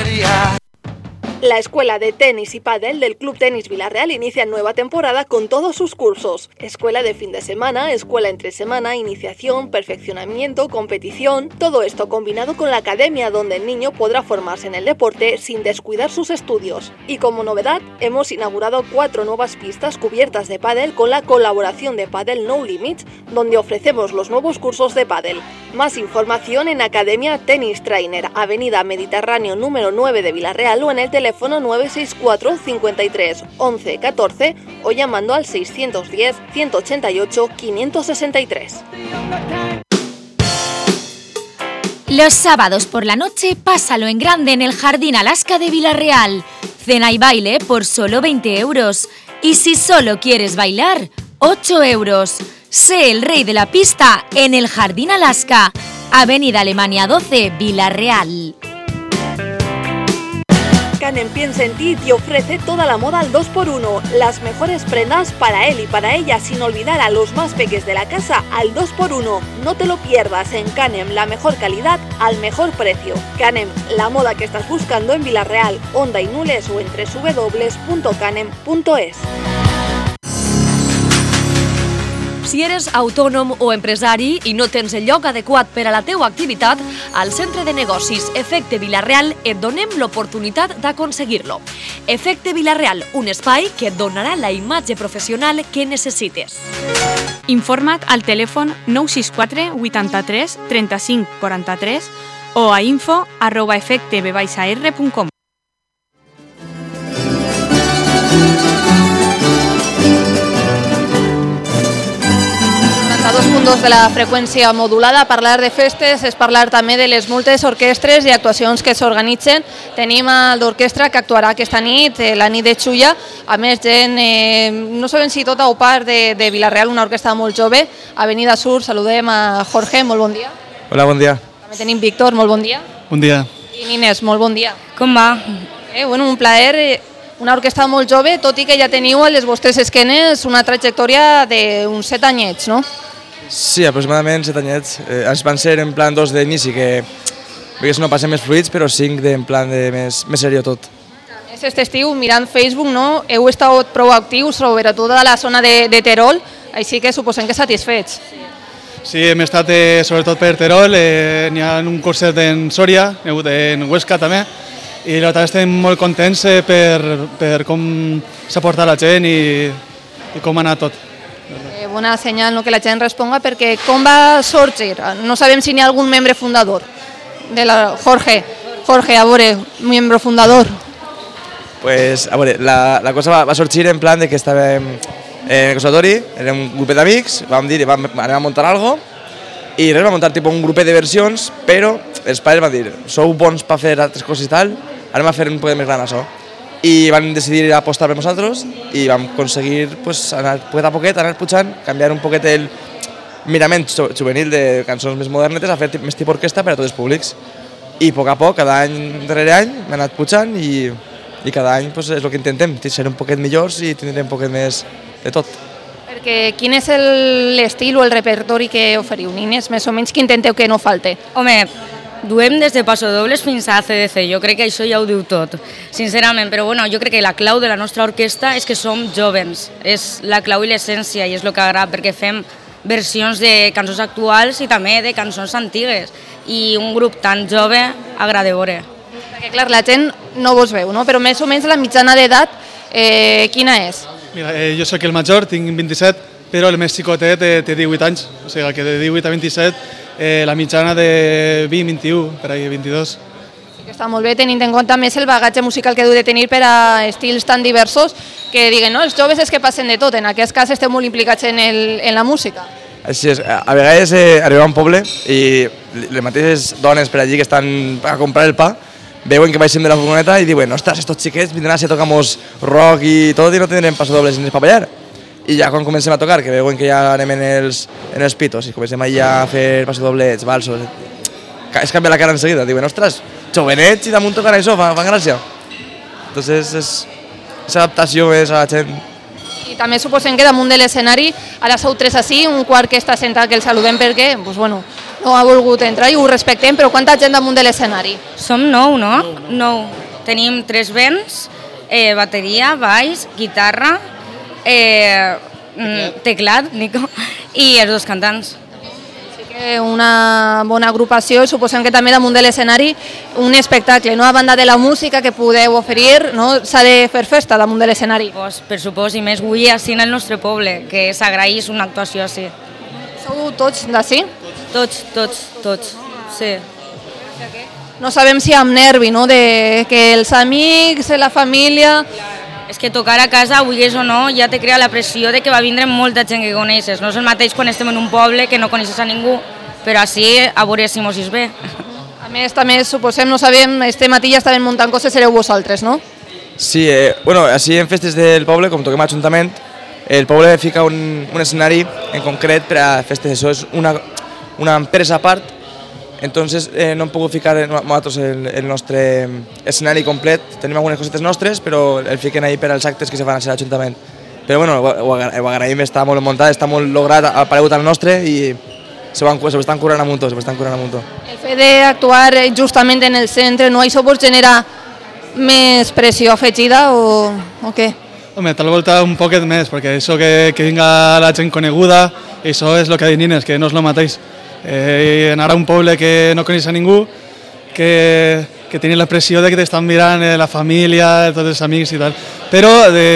La Escuela de Tenis y Pádel del Club Tenis Villarreal inicia nueva temporada con todos sus cursos. Escuela de fin de semana, escuela entre semana, iniciación, perfeccionamiento, competición... Todo esto combinado con la academia donde el niño podrá formarse en el deporte sin descuidar sus estudios. Y como novedad, hemos inaugurado 4 nuevas pistas cubiertas de pádel con la colaboración de Padel No Limits, donde ofrecemos los nuevos cursos de pádel. Más información en Academia Tenis Trainer, Avenida Mediterráneo número 9 de Villarreal o en el teléfono 964 53 11 14 o llamando al 610 188 563. Los sábados por la noche pásalo en grande en el Jardín Alaska de Villarreal. Cena y baile por solo 20 €. Y si solo quieres bailar, 8 €. Sé el rey de la pista en el Jardín Alaska. Avenida Alemania 12, Villarreal. Canem piensa en ti y te ofrece toda la moda al 2x1. Las mejores prendas para él y para ella, sin olvidar a los más peques de la casa al 2x1. No te lo pierdas en Canem, la mejor calidad al mejor precio. Canem, la moda que estás buscando en Villarreal, Onda y Nules o en www.canem.es. Si eres autònom o empresari i no tens el lloc adequat per a la teua activitat, al Centre de Negocis Efecte Villarreal et donem l'oportunitat d'aconseguir-lo. Efecte Villarreal, un espai que et donarà la imatge professional que necessites. Informa't al telèfon 964 83 35 43 o a info@efecteb-ar.com. A 2 punts de la freqüència modulada. Parlar de festes és parlar també de les moltes orquestres i actuacions que s'organitzen. Tenim l'orquestra que actuarà aquesta nit, la nit de Xulla, a més gent, no sabem si tota o part de Villarreal, una orquestra molt jove. Avenida Sur, saludem a Jorge, molt bon dia. Hola, bon dia. També tenim Víctor, molt bon dia. Bon dia. I Inés, molt bon dia. Com va? Bueno, un plaer, una orquestra molt jove, tot i que ja teniu a les vostres esquenes una trajectòria d'uns 7 anyets, no? Sí, aproximadament 7 anyets. Ens van ser en plan 2 d'inici, que no passem més fluids, però 5 en plan de més seriós tot. Aquest estiu, mirant Facebook, no, heu estat prou actius sobretot a la zona de Terol, així que suposem que satisfets. Sí, hem estat sobretot per Terol, n'hi ha un curset en Sòria, en Huesca també, i la veritat estem molt contents per com s'ha portat la gent i com ha anat tot. Bona senyal que la gent responga, perquè com va sorgir? No sabem si n'hi ha algun membre fundador. Jorge, a veure, membre fundador. Pues, a veure, la cosa va sorgir en plan de que estàvem en el conservatori, érem un grup d'amics, vam dir, anem a muntar algo, i res, vam muntar un grup de versions, però els pares van dir, sou bons per fer altres coses i tal, anem a fer un poc més gran això. I van decidir apostar per nosaltres i vam aconseguir anar poquet a poquet, anar pujant, canviar un poquet el mirament juvenil de cançons més modernetes a fer més tipus orquestra per a tots els públics. I a poc, cada any darrere any, hem anat pujant i cada any és el que intentem, ser un poquet millors i tindre un poquet més de tot. Perquè quin és l'estil o el repertori que oferiu, nines? Més o menys que intenteu que no falte? Home, duem des de passodobles fins a CDC, jo crec que això ja ho diu tot, sincerament, però bueno, jo crec que la clau de la nostra orquestra és que som jovens, és la clau i l'essència i és el que agrada, perquè fem versions de cançons actuals i també de cançons antigues, i un grup tan jove agrada veure. Perquè clar, la gent no vos veu, no? Però més o menys la mitjana d'edat quina és? Mira, jo sóc el major, tinc 27, però el més xicotet té 18 anys, o sigui que de 18 a 27 la mitjana de 20-21, per ahí 22. Que està molt bé, tenint en compte més el bagatge musical que heu de tenir per a estils tan diversos que diguen, no, els joves és que passen de tot, en aquest cas esteu molt implicats en la música. Així és, a vegades arribem a un poble i les mateixes dones per allí que estan a comprar el pa veuen que baixem de la furgoneta i diuen, ostres, estos xiquets vindran a ser tocamos rock i tot i no tindrem passadobles ni papallar. I ja quan comencem a tocar, que veuen que ja anem en els pitos i comencem allà a fer passadoblets, valsos, es canvia la cara enseguida, diuen, ostres, jovenets i damunt tocar això, fan gràcia. Entonces és adaptació més a la gent. I també suposem que damunt de l'escenari, ara sou 3 ací, un quart que està sentat que el saludem perquè, no ha volgut entrar i ho respectem, però quanta gent damunt de l'escenari? Som 9, no? 9. Tenim 3 vents, bateria, baix, guitarra, teclat, Nico, i els 2 cantants. Així que una bona agrupació i suposem que també damunt de l'escenari un espectacle, no? A banda de la música que podeu oferir, no? S'ha de fer festa damunt de l'escenari. Per supòs, i més avui així en el nostre poble, que s'agraeix una actuació així. Sou tots d'ací? Tots, sí. No sabem si amb nervi, no? De que els amics, la família... És que tocar a casa, vulguis o no, ja te crea la pressió de que va vindre molta gent que coneixes. No és el mateix quan estem en un poble que no coneixes a ningú, però així a veure si mos és bé. A més, també suposem, no sabem, este matí ja estaven muntant coses, sereu vosaltres, no? Sí, així en festes del poble, com toquem a l'Ajuntament, el poble fica un escenari en concret per a festes. Això és una empresa a part, entonces no hem pogut ficar nosaltres el nostre escenari complet. Tenim algunes cosetes nostres, però el fiquen ahí per als actes que se fan a l'Ajuntament. Però bueno, ho agraïm, està molt muntat, està molt lograt, ha aparegut al nostre i se ho estan curant a muntó, El fet d'actuar justament en el centre, no? Això vos genera més pressió afegida o què? Home, tal volta un poquet més, perquè això que vinga la gent coneguda, això és el que ha dit Nines, que no és el mateix. Anar a un poble que no coneix a ningú, que tenia la pressió de que t'estan mirant la família, tots els amics i tal. Però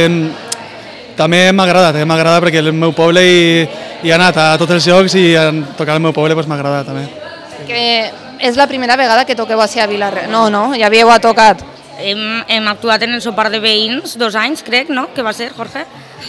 també m'agrada perquè el meu poble i he anat a tots els llocs i tocar al meu poble m'agrada també. Que és la primera vegada que toqueu a Vilareal? No, ja havíeu tocat. Hem actuat en el sopar de veïns 2 anys, crec, no?, que va ser, Jorge?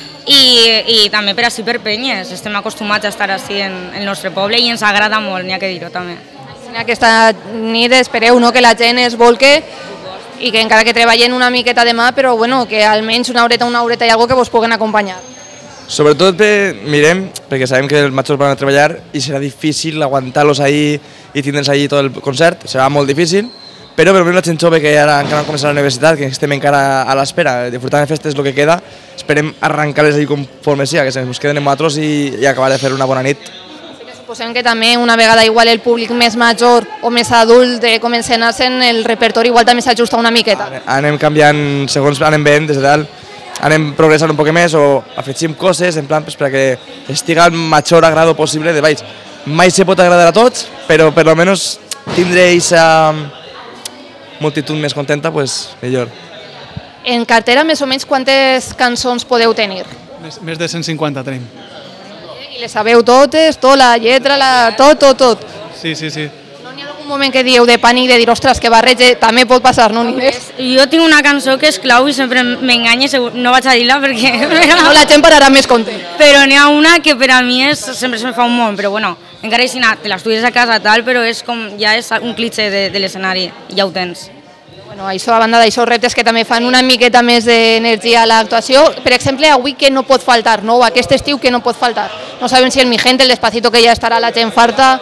I també per així per penyes, estem acostumats a estar així en el nostre poble i ens agrada molt, n'hi ha que dir-ho també. Aquesta nit espereu, no?, que la gent es volque i que encara que treballen una miqueta de mà, però bueno, que almenys una horeta i alguna que vos puguen acompanyar. Sobretot mirem, perquè sabem que els majors van a treballar i serà difícil aguantar-los ahí i tindre'ls ahí tot el concert, serà molt difícil, però per la gent jove que ara encara no comença la universitat, que estem encara a l'espera, disfrutant de festes el que queda, esperem arrencar-les ahí conforme sigui, que ens queden amb nosaltres i acabar de fer una bona nit. Suposem que també una vegada igual el públic més major o més adult comença a anar-se en el repertori, igual també s'ajusta una miqueta. Anem canviant, segons anem veient des de dalt, anem progressant un poc més o afegim coses en plan perquè estiga el major agrado possible de baix. Mai se pot agradar a tots, però per almenys tindre aquesta multitud més contenta, pues millor. En cartera, més o menys, quantes cançons podeu tenir? Més de 150 tenim. I les sabeu totes, la lletra, tot? Sí. Un moment que dieu de pànic, de dir, ostres, que barreig, també pot passar, no, Nines? Jo tinc una cançó que és clau i sempre m'enganya, no vaig a dir-la perquè... No, la gent pararà més content. Però n'hi ha una que per a mi sempre se me fa un món, però bueno, encara així te l'estudies a casa tal, però és com, ja és un clitxer de l'escenari, ja ho tens. Bueno, això, a banda d'això, reptes que també fan una miqueta més d'energia a l'actuació. Per exemple, avui que no pot faltar, no? Aquest estiu que no pot faltar. No sabem si el Mi Gente, el Despacito, que ja estarà la gent farta.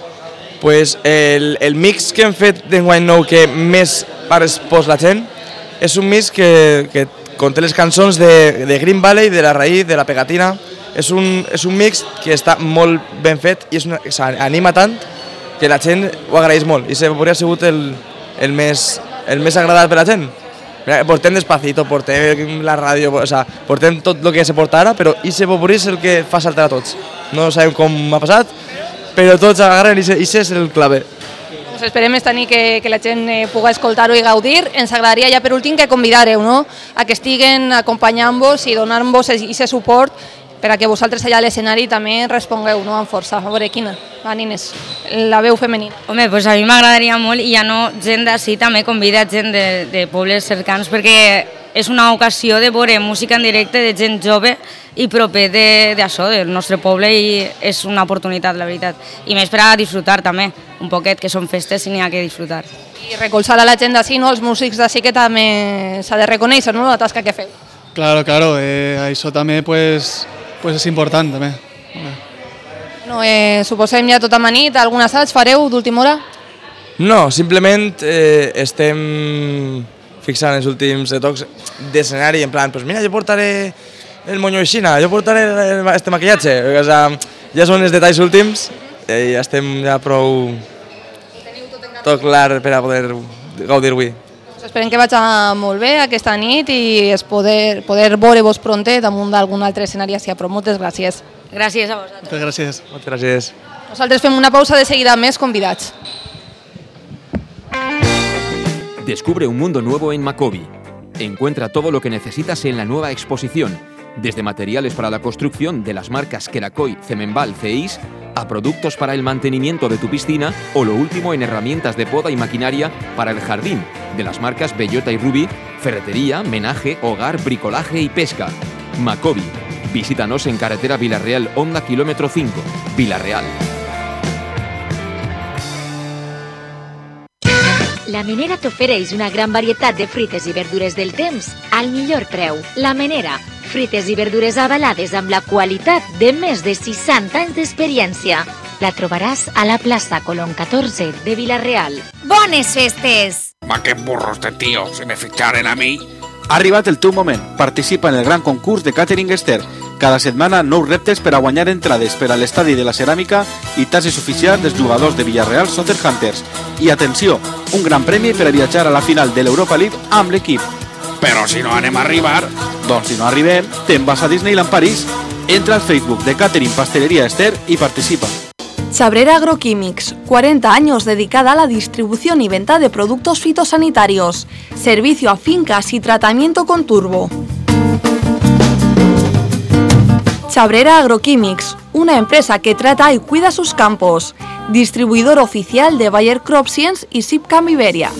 Pues el mix que hem fet d'enguany nou que més ha respost la gent és un mix que conté les cançons de Green Valley, de La Raïz, de La Pegatina. És un mix que està molt ben fet i s'anima tant que la gent ho agraeix molt i hauria sigut el més agradat per la gent. Portem Despacito, portem la ràdio, portem tot el que se porta ara, però ese popurrí és el que fa saltar a tots. No sabem com ha passat, però tots agarren i ese és el clave. Pues esperem esta nit que la gent pugui escoltar-ho i gaudir. Ens agradaria ja per últim que convidareu, no?, a que estiguen acompanyant-vos i donant-vos aquest suport per a que vosaltres allà a l'escenari també respongueu, no?, amb força. A veure, quina? Va, Nines, la veu femenina. Home, pues a mi m'agradaria molt i ja no gent d'ací, també convida gent de pobles cercans perquè és una ocasió de veure música en directe de gent jove i proper d'això, del nostre poble, i és una oportunitat, la veritat. I més per a disfrutar també, un poquet, que són festes i n'hi ha que disfrutar. I recolzar a la gent d'ací, no?, els músics d'ací, que també s'ha de reconèixer, no?, la tasca que feu. Claro, això també pues és important també. No, suposem ja tot amanit, algun assaig fareu d'última hora? No, simplement estem fixant els últims retocs d'escenari, en plan, pues mira, jo portaré el moño aixina, jo portaré este maquillatge, ja són els detalls últims i estem ja prou tot clar per a poder gaudir avui. Esperem que vagi molt bé aquesta nit i poder veure-vos pronte damunt d'algun altre escenari així. Però moltes gràcies. Gràcies a vosaltres. Moltes gràcies. Moltes gràcies. Nosaltres fem una pausa, de seguida més convidats. Descubre un mundo nuevo en Macobi. Encuentra todo lo que necesitas en la nueva exposición, desde materiales para la construcción de las marcas Kerakoy, Cemenbal, CEIS, a productos para el mantenimiento de tu piscina o lo último en herramientas de poda y maquinaria para el jardín, de las marcas Bellota y Ruby, ferretería, menaje, hogar, bricolaje y pesca. Macobi. Visítanos en carretera Vilarreal, Honda, kilómetro 5, Vilarreal. La Menera t'ofereix una gran varietat de fruites i verdures del temps al millor preu. La Menera, fruites i verdures avalades amb la qualitat de més de 60 anys d'experiència. La trobaràs a la plaça Colón 14 de Vilarreal. Bones festes! Ma que burros de tío, si me ficharen a mi. Ha arribat el teu moment. Participa en el gran concurs de Catering Esther. Cada setmana, nous reptes per a guanyar entrades per a l'estadi de la ceràmica i tasses oficials dels jugadors de Villarreal Soccer Hunters. I atenció, un gran premi per a viatjar a la final de l'Europa League amb l'equip. Però si no anem a arribar... Doncs si no arribem, te'n vas a Disneyland París. Entra al Facebook de Catering Pastelería Esther y participa. Chabrera Agroquímics, 40 años dedicada a la distribución y venta de productos fitosanitarios, servicio a fincas y tratamiento con turbo. Chabrera Agroquímics, una empresa que trata y cuida sus campos, distribuidor oficial de Bayer Crop Science y Sipcam Iberia.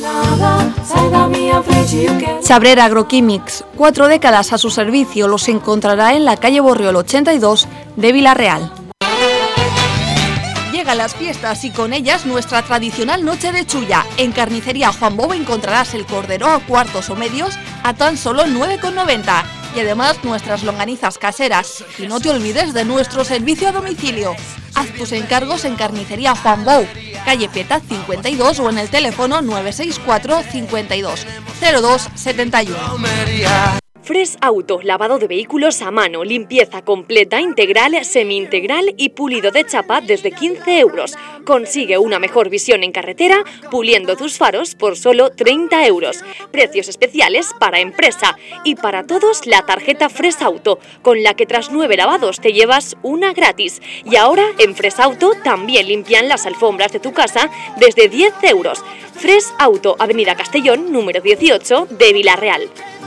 Chabrera Agroquímics, 4 décadas a su servicio, los encontrará en la calle Borriol 82 de Vilarreal. Llegan las fiestas y con ellas nuestra tradicional noche de chulla. En Carnicería Juan Bobo encontrarás el cordero a cuartos o medios a tan solo 9,90 y además nuestras longanizas caseras. Y no te olvides de nuestro servicio a domicilio. Haz tus encargos en Carnicería Juan Bobo, calle Pietad 52 o en el teléfono 964 52 02 71. Fresh Auto, lavado de vehículos a mano, limpieza completa, integral, semi-integral y pulido de chapa desde 15 euros. Consigue una mejor visión en carretera puliendo tus faros por solo 30 euros. Precios especiales para empresa y para todos la tarjeta Fresh Auto, con la que tras 9 lavados te llevas una gratis. Y ahora en Fresh Auto también limpian las alfombras de tu casa desde 10 euros. Fresh Auto, Avenida Castellón, número 18 de Vila-real.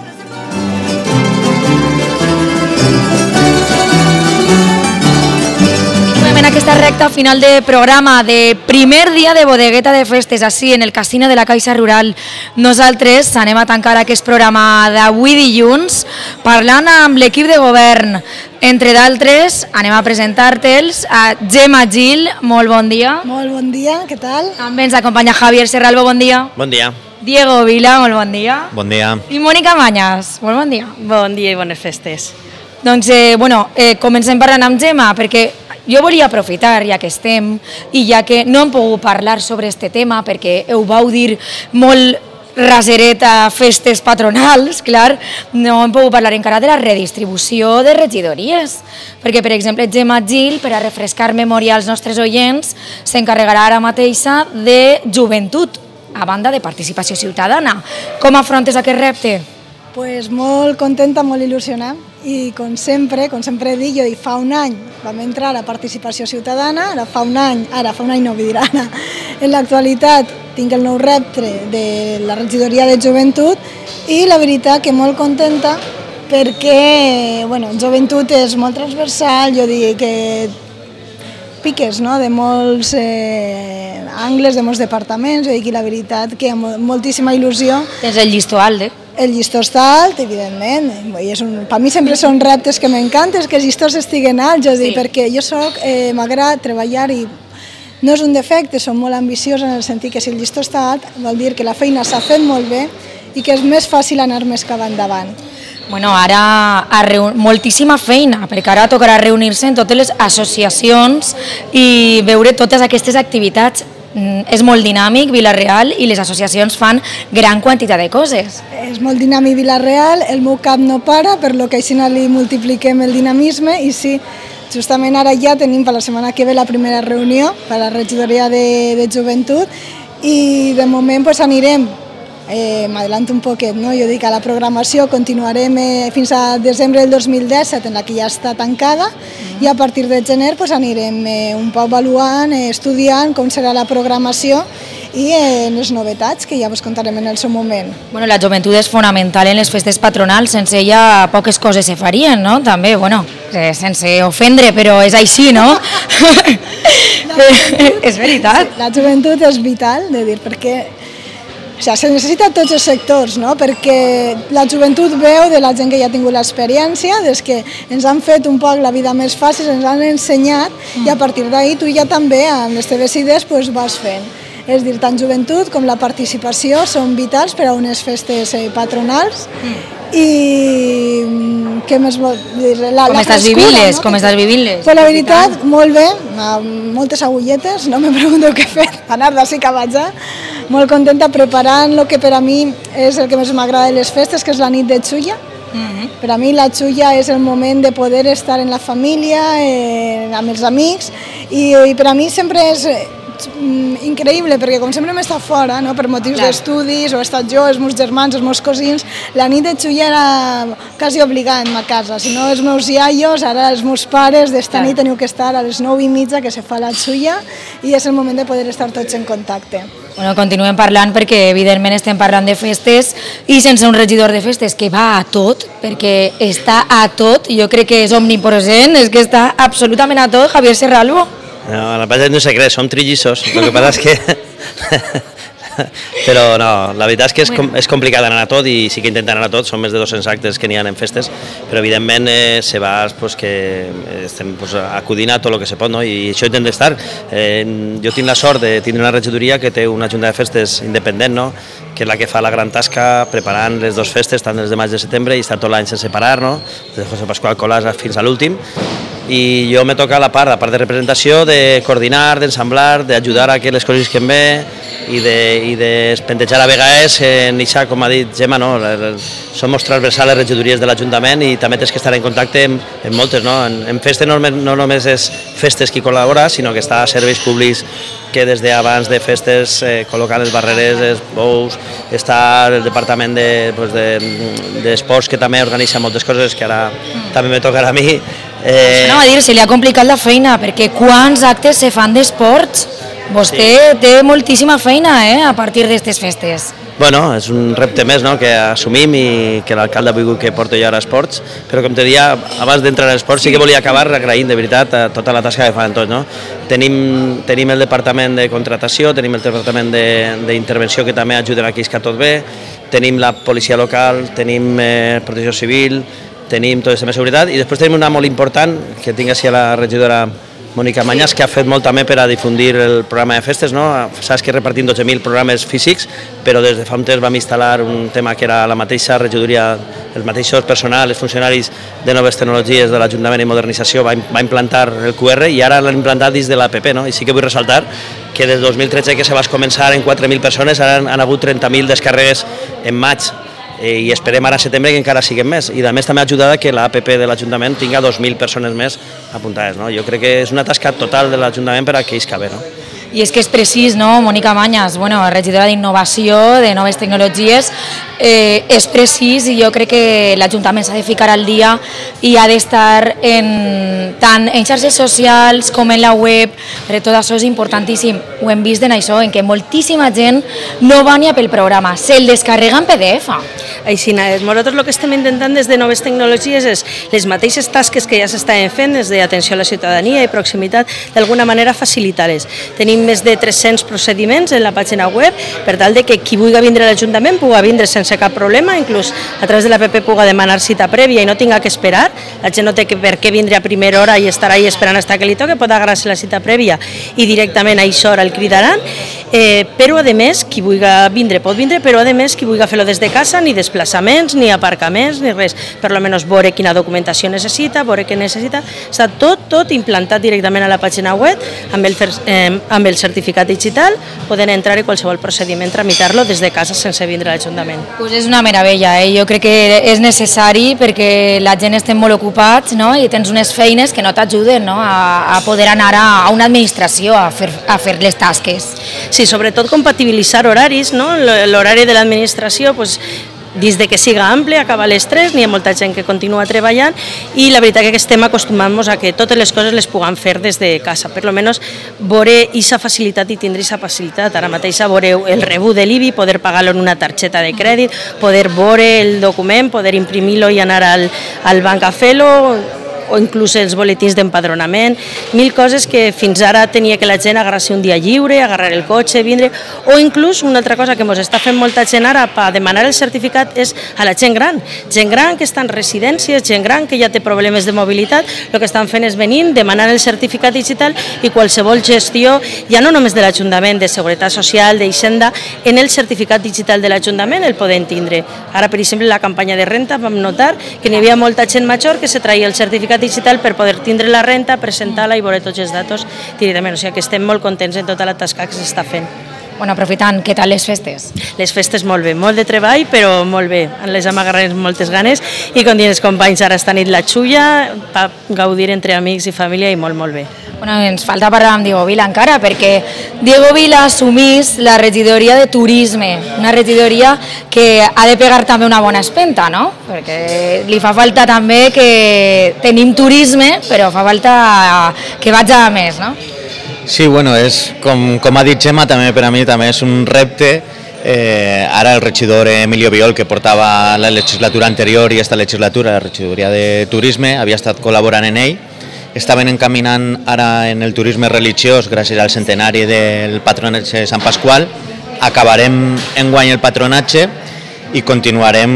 En aquesta recta final de programa de primer dia de bodegueta de festes així en el Casino de la Caixa Rural, nosaltres anem a tancar aquest programa d'avui dilluns parlant amb l'equip de govern. Entre d'altres, anem a presentar-te'ls a Gemma Gil, molt bon dia. Molt bon dia, què tal? També ens acompanya Javier Serralbo, bon dia. Bon dia. Diego Vila, molt bon dia. Bon dia. I Mònica Mañas, molt bon dia. Bon dia i bones festes. Doncs, comencem parlant amb Gemma, perquè jo volia aprofitar, ja que estem, i ja que no hem pogut parlar sobre este tema, perquè ho vau dir molt raseret a festes patronals, clar, no hem pogut parlar encara de la redistribució de regidories, perquè, per exemple, Gemma Gil, per a refrescar memòria als nostres oients, s'encarregarà ara mateixa de joventut, a banda de participació ciutadana. Com afrontes aquest repte? Pues molt contenta, molt il·lusionada i com sempre dic, jo dic, fa un any vam entrar a participació ciutadana, ara fa un any no, vull dir, ara en l'actualitat tinc el nou repte de la regidoria de joventut i la veritat que molt contenta perquè, joventut és molt transversal, jo dic que piques, no?, de molts angles, de molts departaments, jo dic, i la veritat que amb moltíssima il·lusió. Tens el llistó alt, El llistó està alt, evidentment. Per mi sempre són reptes que m'encanten, que els llistós estiguen alts, jo dic, perquè jo m'agrada treballar i no és un defecte, som molt ambiciosos en el sentit que si el llistó està alt vol dir que la feina s'ha fet molt bé i que és més fàcil anar més cap endavant. Bueno, ara moltíssima feina, perquè ara tocarà reunir-se en totes les associacions i veure totes aquestes activitats. És molt dinàmic Vila-real i les associacions fan gran quantitat de coses. És molt dinàmic Vila-real, el meu cap no para, per lo que així li multipliquem el dinamisme i sí, justament ara ja tenim per la setmana que ve la primera reunió per a la regidoria de joventut i de moment anirem, m'adelanto un poquet, no? Jo dic a la programació continuarem fins a desembre del 2017 en la que ja està tancada i a partir de gener anirem un poc avaluant, estudiant com serà la programació i les novetats que ja vos contarem en el seu moment. Bueno, la joventut és fonamental en les festes patronals, sense ella poques coses se farien, no? També, sense ofendre, però és així, no? És veritat. La joventut és vital, de dir, perquè se necessita a tots els sectors, no? Perquè la joventut veu de la gent que ja ha tingut l'experiència, des que ens han fet un poc la vida més fàcil, ens han ensenyat i a partir d'ahir tu ja també amb les teves idees vas fent. És dir, tant joventut com la participació són vitals per a unes festes patronals i què més vol dir? Com estàs vivint-les? La veritat, molt bé, amb moltes agulletes, no me pregunteu què he fet, anar d'ací cap allà, molt contenta preparant el que per a mi és el que més m'agrada de les festes, que és la nit de xulla. Per a mi la xulla és el moment de poder estar en la família, amb els amics i per a mi sempre és increïble, perquè com sempre hem estat fora, no? Per motius d'estudis, o he estat jo, els meus germans, els meus cosins, la nit de xulla era quasi obligada en ma casa, si no els meus iaios, ara els meus pares, d'esta nit teniu que estar a les 9:30 que se fa la xulla i és el moment de poder estar tots en contacte. Bueno, continuem parlant perquè evidentment estem parlant de festes i sense un regidor de festes que va a tot, perquè està a tot, jo crec que és omnipresent, és que està absolutament a tot, Javier Serralbo. No, la veritat no sé res, som trillissos, el que passa és que... Però no, la veritat és que és complicat anar a tot i sí que intenten anar a tot, són més de 200 actes que n'hi ha en festes, però evidentment se va que estem acudint a tot el que se pot, no? I això intentem estar. Jo tinc la sort de tindre una regidoria que té una junta de festes independent, no? Que és la que fa la gran tasca preparant les dues festes, tant les de maig de setembre i estar tot l'any sense parar, no? Des de José Pascual Colàs fins a l'últim. I jo me toca la part de representació, de coordinar, d'ensamblar, d'ajudar a que les coses que em ve, i despentejar a vegades en això, com ha dit Gemma, no? Som transversals les regidories de l'Ajuntament i també tens que estar en contacte amb moltes. No? En festes no només és festes qui col·labora, sinó que està a serveis públics que des d'abans de festes col·loquen les barreres, els bous, està el departament d'esports que també organitza moltes coses que ara també me tocarà a mi. No, a dir, se li ha complicat la feina, perquè quants actes se fan d'esports? Vostè té moltíssima feina a partir d'aquestes festes. Bueno, és un repte més que assumim i que l'alcalde ha volgut que porto jo ara a esports, però com te deia, abans d'entrar a esports sí que volia acabar agraint de veritat tota la tasca que fan tots. No? Tenim el departament de contratació, tenim el departament d'intervenció que també ajuden a que isca tot bé, tenim la policia local, tenim protecció civil, tenim tot el sistema de seguretat i després tenim una molt important que tinc així a la regidora Mònica Mañas, que ha fet molt també per a difundir el programa de festes. No? Saps que repartim 12.000 programes físics, però des de fa un temps vam instal·lar un tema que era la mateixa regidoria, els mateixos personal, els funcionaris de noves tecnologies de l'Ajuntament i modernització va implantar el QR i ara l'han implantat dins de l'APP. No? I sí que vull ressaltar que des del 2013 que se va començar en 4.000 persones, ara han hagut 30.000 descàrregues en maig. I esperem ara a setembre que encara siguin més. I a més també ha ajudat que l'APP de l'Ajuntament tinga 2.000 persones més apuntades. No? Jo crec que és una tasca total de l'Ajuntament per a que isca bé. No? I és que és precís, no? Mònica Mañas, regidora d'Innovació, de Noves Tecnologies, és precís i jo crec que l'Ajuntament s'ha de ficar al dia i ha d'estar tant en xarxes socials com en la web, perquè tot això és importantíssim. Ho hem vist en això, en que moltíssima gent no va ni a pel programa, se'l descarrega en PDF. Així és. Nosaltres el que estem intentant des de Noves Tecnologies és les mateixes tasques que ja s'estaven fent des d'atenció a la ciutadania i proximitat, d'alguna manera facilitar-les. Tenim més de 300 procediments en la pàgina web per tal de que qui vulgui vindre a l'Ajuntament pugui vindre sense cap problema, inclús a través de l'APP pugui demanar cita prèvia i no tinga que esperar. La gent no té per què vindre a primera hora i estar ahí esperant fins que li toque, pot agarrar-se la cita prèvia i directament a aquesta hora el cridaran. Però a més, qui vulgui vindre pot vindre, però a més qui vulgui fer-lo des de casa, ni desplaçaments, ni aparcaments, ni res. Per almenys veure quina documentació necessita, veure què necessita. Està tot implantat directament a la pàgina web amb el certificat digital, poden entrar i qualsevol procediment tramitar-lo des de casa sense vindre a l'Ajuntament. Pues és una meravella, jo crec que és necessari perquè la gent estem molt ocupats, no? I tens unes feines que no t'ajuden, no? a poder anar a una administració a fer les tasques. Sí, sobretot compatibilitzar horaris, no? L'horari de l'administració, pues, dins de que siga ampli, acaba a les 3, n'hi ha molta gent que continua treballant i la veritat que estem acostumant-nos a que totes les coses les puguem fer des de casa, per almenys veure aquesta facilitat i tindre aquesta facilitat. Ara mateix veureu el rebut de l'IBI, poder pagar-lo en una targeta de crèdit, poder veure el document, poder imprimir-lo i anar al banc a fer-lo, o inclús els boletins d'empadronament, 1000 coses que fins ara tenia que la gent agarrar-se un dia lliure, agarrar el cotxe, vindre, o inclús una altra cosa que ens està fent molta gent ara per demanar el certificat és a la gent gran que està en residències, gent gran que ja té problemes de mobilitat, el que estan fent és venir, demanar el certificat digital i qualsevol gestió, ja no només de l'Ajuntament, de Seguretat Social, d'Hisenda, en el certificat digital de l'Ajuntament el poden tindre. Ara, per exemple, la campanya de renta vam notar que n'hi havia molta gent major que se traia el certificat digital per poder tindre la renta, presentar-la i veure tots els datos directament. O sigui que estem molt contents en tota la tasca que s'està fent. Bueno, aprofitant, què tal les festes? Les festes molt bé, molt de treball, però molt bé. Les hem agarrat moltes ganes i com diuen els companys, ara esta nit la xulla, per gaudir entre amics i família i molt, molt bé. Bueno, ens falta parlar amb Diego Vila encara, perquè Diego Vila assumís la regidoria de turisme, una regidoria que ha de pegar també una bona espenta, no? Perquè li fa falta també que tenim turisme, però fa falta que vaig a més, no? Sí, bueno, és, com ha dit Gemma, també per a mi també és un repte. Ara el regidor Emilio Biol, que portava la legislatura anterior i esta legislatura, la regidoria de turisme, havia estat col·laborant en ell. Estaven encaminant ara en el turisme religiós gràcies al centenari del patronatge de Sant Pasqual. Acabarem enguany el patronatge i continuarem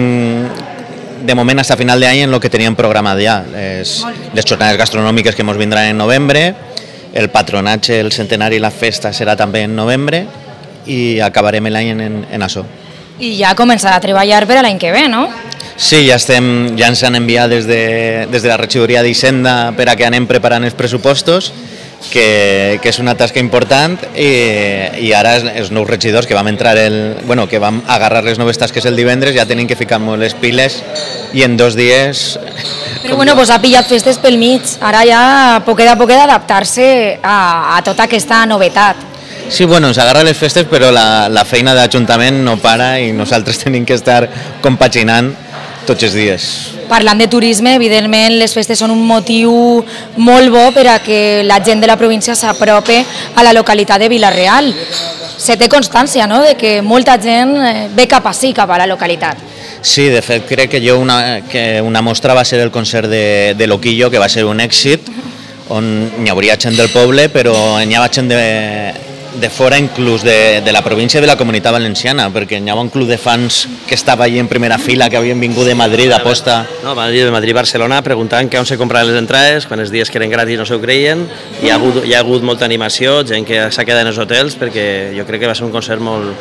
de moment fins a final d'any en el que teníem programat ja. Les jornades gastronòmiques que ens vindran en novembre, el patronatge, el centenari i la festa serà també en novembre i acabarem l'any en això. I ja començarà a treballar per a l'any que ve, no? Sí, ja ens han enviat des de la regidoria d'Hisenda per a que anem preparant els pressupostos que és una tasca important i ara els nous regidors que vam que vam agarrar les noves tasques el divendres ja tenen que ficar molt les piles i en 2 dies... Però bueno, ha pillat festes pel mig, ara ja poquet a poquet adaptar-se a tota aquesta novetat. Sí, bueno, ens agarra les festes però la feina d'Ajuntament no para i nosaltres tenim que estar compaginant tots els dies. Parlant de turisme, evidentment les festes són un motiu molt bo per a que la gent de la província s'apropi a la localitat de Vila-real. Se té constància, no?, de que molta gent ve cap ací, cap a la localitat. Sí, de fet crec que una mostra va ser el concert de Loquillo, que va ser un èxit, on hi hauria gent del poble, però hi havia gent de fora, inclús de la província i de la Comunitat Valenciana, perquè hi havia un club de fans que estava allí en primera fila, que havien vingut de Madrid d'aposta. No, de Madrid-Barcelona, preguntant que on se compraven les entrades, quan els dies que eren gratis no s'ho creien, hi ha hagut molta animació, gent que s'ha quedat en els hotels, perquè jo crec que va ser un concert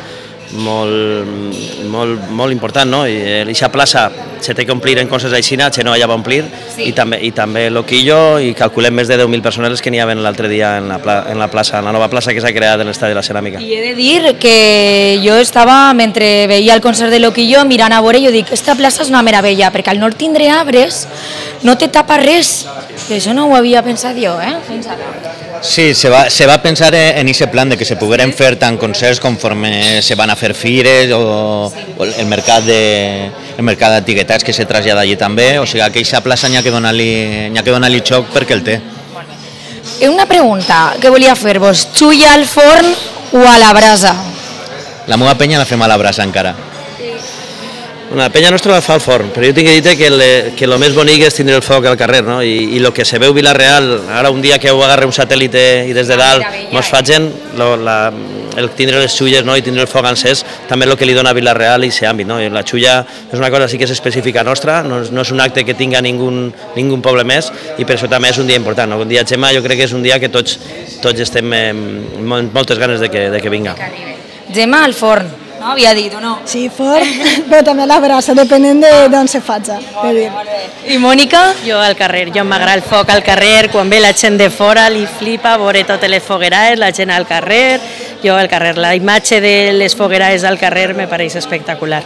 molt important, no? I aquesta plaça se té que omplir en concerts així, no allà va omplir, i també Loquillo, i calculem més de 10.000 persones que n'hi havia l'altre dia en la plaça, en la nova plaça que s'ha creat en l'estadi de la Ceràmica. I he de dir que jo estava, mentre veia el concert de Loquillo, mirant a veure i jo dic, esta plaça és una meravella, perquè al no tindre arbres no te tapa res. I això no ho havia pensat jo, fins ara. Sí, se va pensar en aquest plan de que se pogueren fer tant concerts conforme se van a fer fires o el mercat d'antiguitats que se trasllada allí també, o sigui que aquesta plaça n'hi ha que donar-li xoc perquè el té. Una pregunta que volia fer-vos, xulla al forn o a la brasa? La meva penya la fem a la brasa encara. La penya nostra la fa al forn, però jo tinc que dir que el més bonic és tindre el foc al carrer, no? I el que se veu Vila-real, ara un dia que ho agarra un satèl·lit i des de dalt mos facin, el tindre les xulles, no? I tindre el foc encès també és el que li dona a Vila-real i aquest àmbit, no? I la xulla és una cosa sí que és específica nostra, no és un acte que tinga ningú poble més i per això també és un dia important, no? Un dia, Gemma, jo crec que és un dia que tots estem amb moltes ganes de que vinga. Gemma, al forn. No, havia dit o no? Sí, forn, però també a la brasa, depenent d'on se faci. I Mònica? Jo al carrer, jo m'agrada el foc al carrer, quan ve la gent de fora li flipa veure totes les foguerades, la gent al carrer, jo al carrer, la imatge de les foguerades al carrer me pareix espectacular.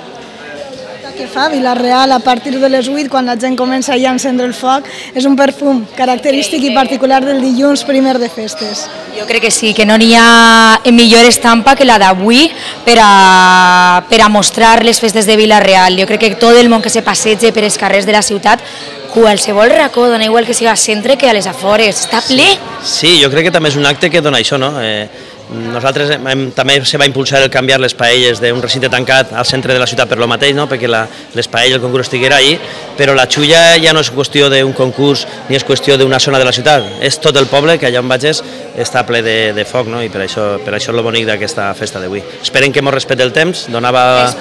Que fa Vila-real a partir de les 8, quan la gent comença ja a encendre el foc, és un perfum característic i particular del dilluns primer de festes. Jo crec que sí, que no n'hi ha millor estampa que la d'avui per a mostrar les festes de Vila-real. Jo crec que tot el món que se passeja per els carrers de la ciutat, qualsevol racó, dona igual que sigui al centre que a les afores, està ple. Sí, jo crec que també és un acte que dona això, no? Nosaltres també se va impulsar el canviar les paelles d'un recinte tancat al centre de la ciutat per lo mateix, no? Perquè les paelles, el concurs estiguera allí, però la xulla ja no és qüestió d'un concurs ni és qüestió d'una zona de la ciutat, és tot el poble que allà on vagis està ple de foc, no? I per això és el bonic d'aquesta festa d'avui. Esperem que mos respecte el temps, donava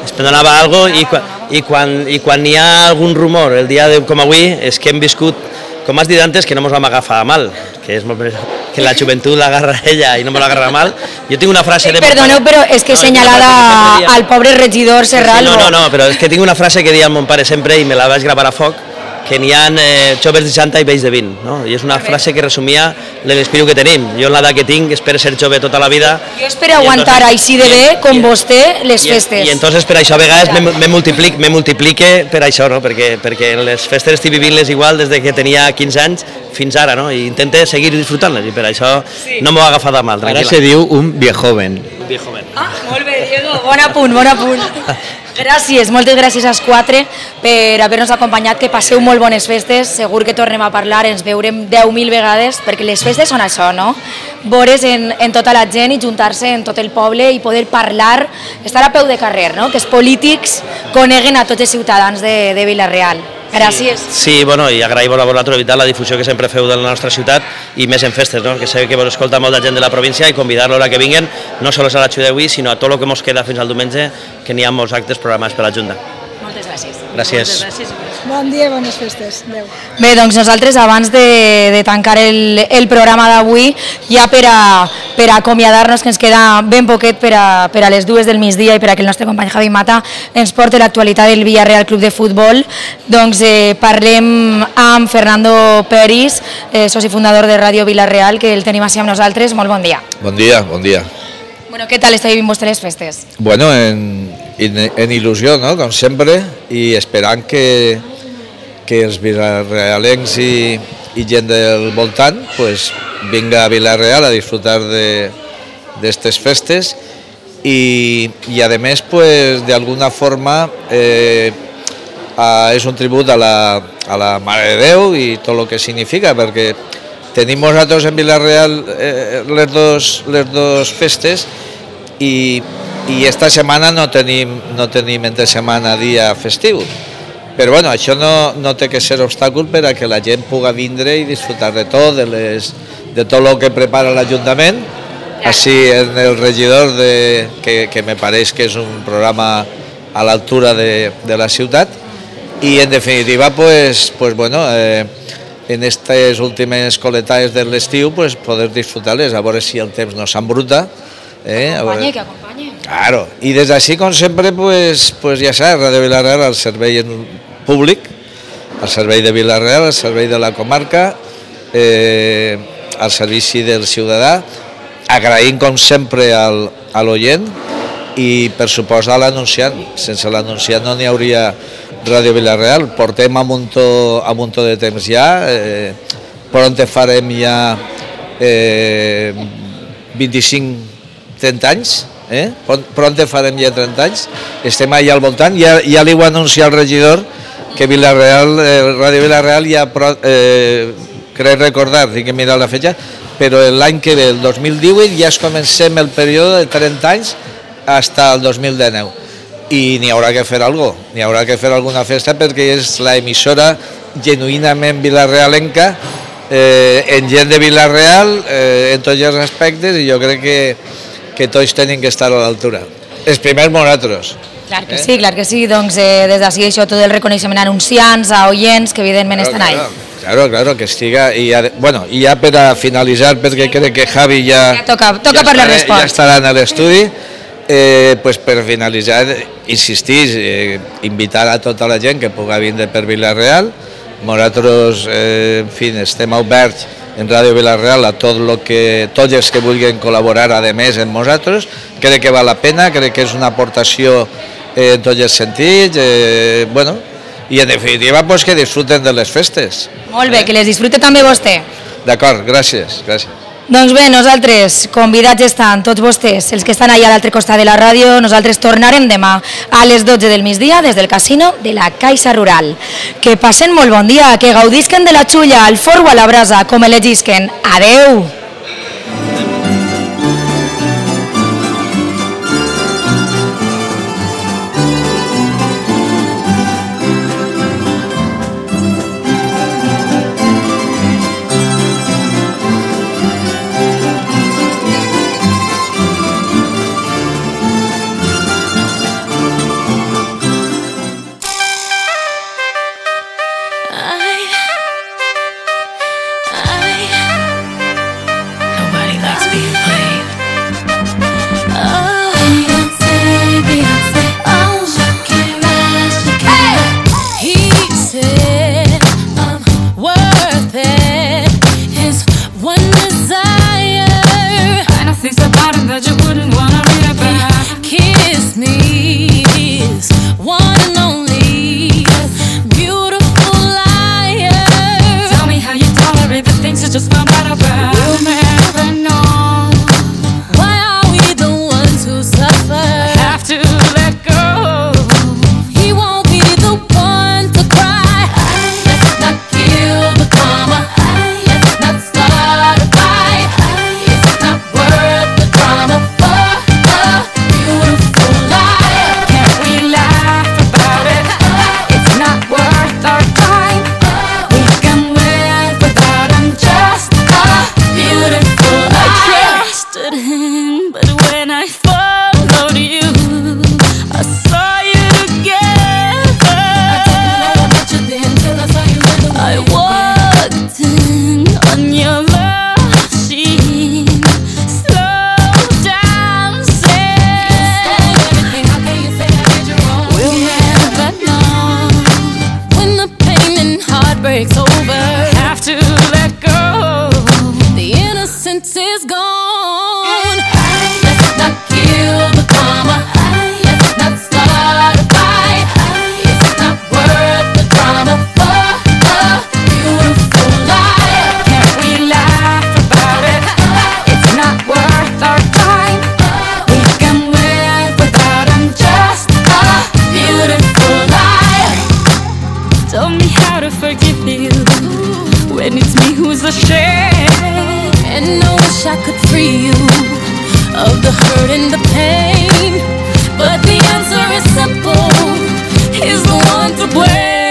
algo i quan hi ha algun rumor el dia com avui és que hem viscut, com has dit antes, que no ens vam agafar mal, que és molt que la joventut l'agarra ella i no me l'agarra mal. Jo tinc una frase de... Perdoneu, però és que he assenyalada al pobre regidor Serralvo. No, però és que tinc una frase que deia mon pare sempre i me la vaig gravar a foc, que n'hi ha joves de 60 i vells de 20, no? I és una frase que resumia l'espíritu que tenim. Jo en l'edat que tinc espero ser jove tota la vida. Jo espero aguantar així de bé com vostè les festes. I entonces per això a vegades me multiplique per això, no? Perquè les festes estic vivint-les igual des que tenia 15 anys fins ara, no? I intente seguir disfrutant-les i per això no m'ho ha agafat de mal, tranquil·la. Ara se diu un viejoven. Ah, molt bé, Diego, bon apunt. Gràcies, moltes gràcies als 4 per haver-nos acompanyat, que passeu molt bones festes, segur que tornem a parlar, ens veurem 10.000 vegades, perquè les festes són això, no? Veure's en tota la gent i juntar-se en tot el poble i poder parlar, estar a peu de carrer, no? Que els polítics coneguen a tots els ciutadans de Vila-real. Gràcies. Sí, bueno, i agraïm a vosaltres la difusió que sempre feu de la nostra ciutat i més en festes, no? Que sé que vos escolta molta gent de la província i convidar-los a que vinguin, no sols a la xulla d'avui, sinó a tot el que ens queda fins al diumenge, que n'hi ha molts actes programats per la Junta. Moltes gràcies. Gràcies. Bon dia i bones festes. Adéu. Bé, doncs nosaltres abans de tancar el programa d'avui, ja per a acomiadar-nos, que ens queda ben poquet per a les 2 del migdia i per a que el nostre company Javi Mata ens porti l'actualitat del Villarreal Club de Futbol, doncs parlem amb Fernando Peris, soci fundador de Ràdio Villarreal, que el tenim així amb nosaltres. Molt bon dia. Bon dia, bon dia. Bueno, què tal està vivint vostè les festes? Bueno, en il·lusió, no?, com sempre, i esperant que els vilarrealencs i gent del voltant pues vinga a Villarreal a disfrutar d'estes festes i a més pues de alguna forma és un tribut a la Mare de Déu i tot el que significa, perquè tenim nosaltres en Villarreal les dos festes i esta setmana no tenim entre setmana dia festiu. Però bueno, això no té que ser obstàcul per a que la gent pugui vindre i disfrutar de tot, de tot el que prepara l'Ajuntament. Així en el regidor, que me pareix que és un programa a l'altura de la ciutat. I en definitiva, pues bueno, en aquestes últimes coletades de l'estiu, pues poder disfrutar-les, a veure si el temps no s'embruta. Que acompanye. Claro, i des d'ací, com sempre, pues ja saps, Ràdio Villarreal al servei públic, al servei de Villarreal, al servei de la comarca, al servici del ciutadà, agraint com sempre a l'oient i per suposar l'anunciant. Sense l'anunciant no n'hi hauria Ràdio Villarreal. Portem a muntó de temps ja, pronte farem ja 25-30 anys, pronte farem ja 30 anys, estem allà al voltant, ja li ho anuncia el regidor que Ràdio Villarreal ja, crec recordar, tinc que mirar la fetge, però l'any que ve, el 2018, ja comencem el període de 30 anys fins al 2019. I n'hi haurà que fer alguna cosa, n'hi haurà que fer alguna festa perquè és l'emissora genuïnament vilarrealenca, en gent de Villarreal, en tots els aspectes, i jo crec que tots tenim que estar a l'altura. Els primers nosaltres. Clar que sí, doncs des d'ací això tot el reconeixement a anunciants, a oients, que evidentment estan ahí. Claro, que estiga, i ja per a finalitzar, perquè crec que Javi ja toca parlar d'esport. Ja estarà en l'estudi, pues per finalitzar, insistir, invitar a tota la gent que pugui vindre per Villarreal. Nosaltres, en fi, estem oberts en Ràdio Villarreal a tots els que vulguin col·laborar, a més, amb nosaltres. Crec que val la pena, crec que és una aportació en tots els sentits, i en definitiva pues, que disfruten de les festes. Molt bé, que les disfrute també vostè. D'acord, gràcies. Doncs bé, nosaltres, convidats estan tots vostès, els que estan allà a l'altre costat de la ràdio, nosaltres tornarem demà a les 12 del migdia des del casino de la Caixa Rural. Que passen molt bon dia, que gaudisquen de la xulla, al forn o a la brasa, com elegisquen. Adeu! One and only, beautiful life. heartbreak's over. Have to let go. The innocence is gone. Let's not kill the drama. Let's not start a fight. It's not worth the drama for a beautiful life. Can't we laugh about it? It's not worth our time. We can live without him. Just a beautiful life. Tell me how to forgive you when it's me who's ashamed. And I wish I could free you of the hurt and the pain, but the answer is simple. He's the one to blame.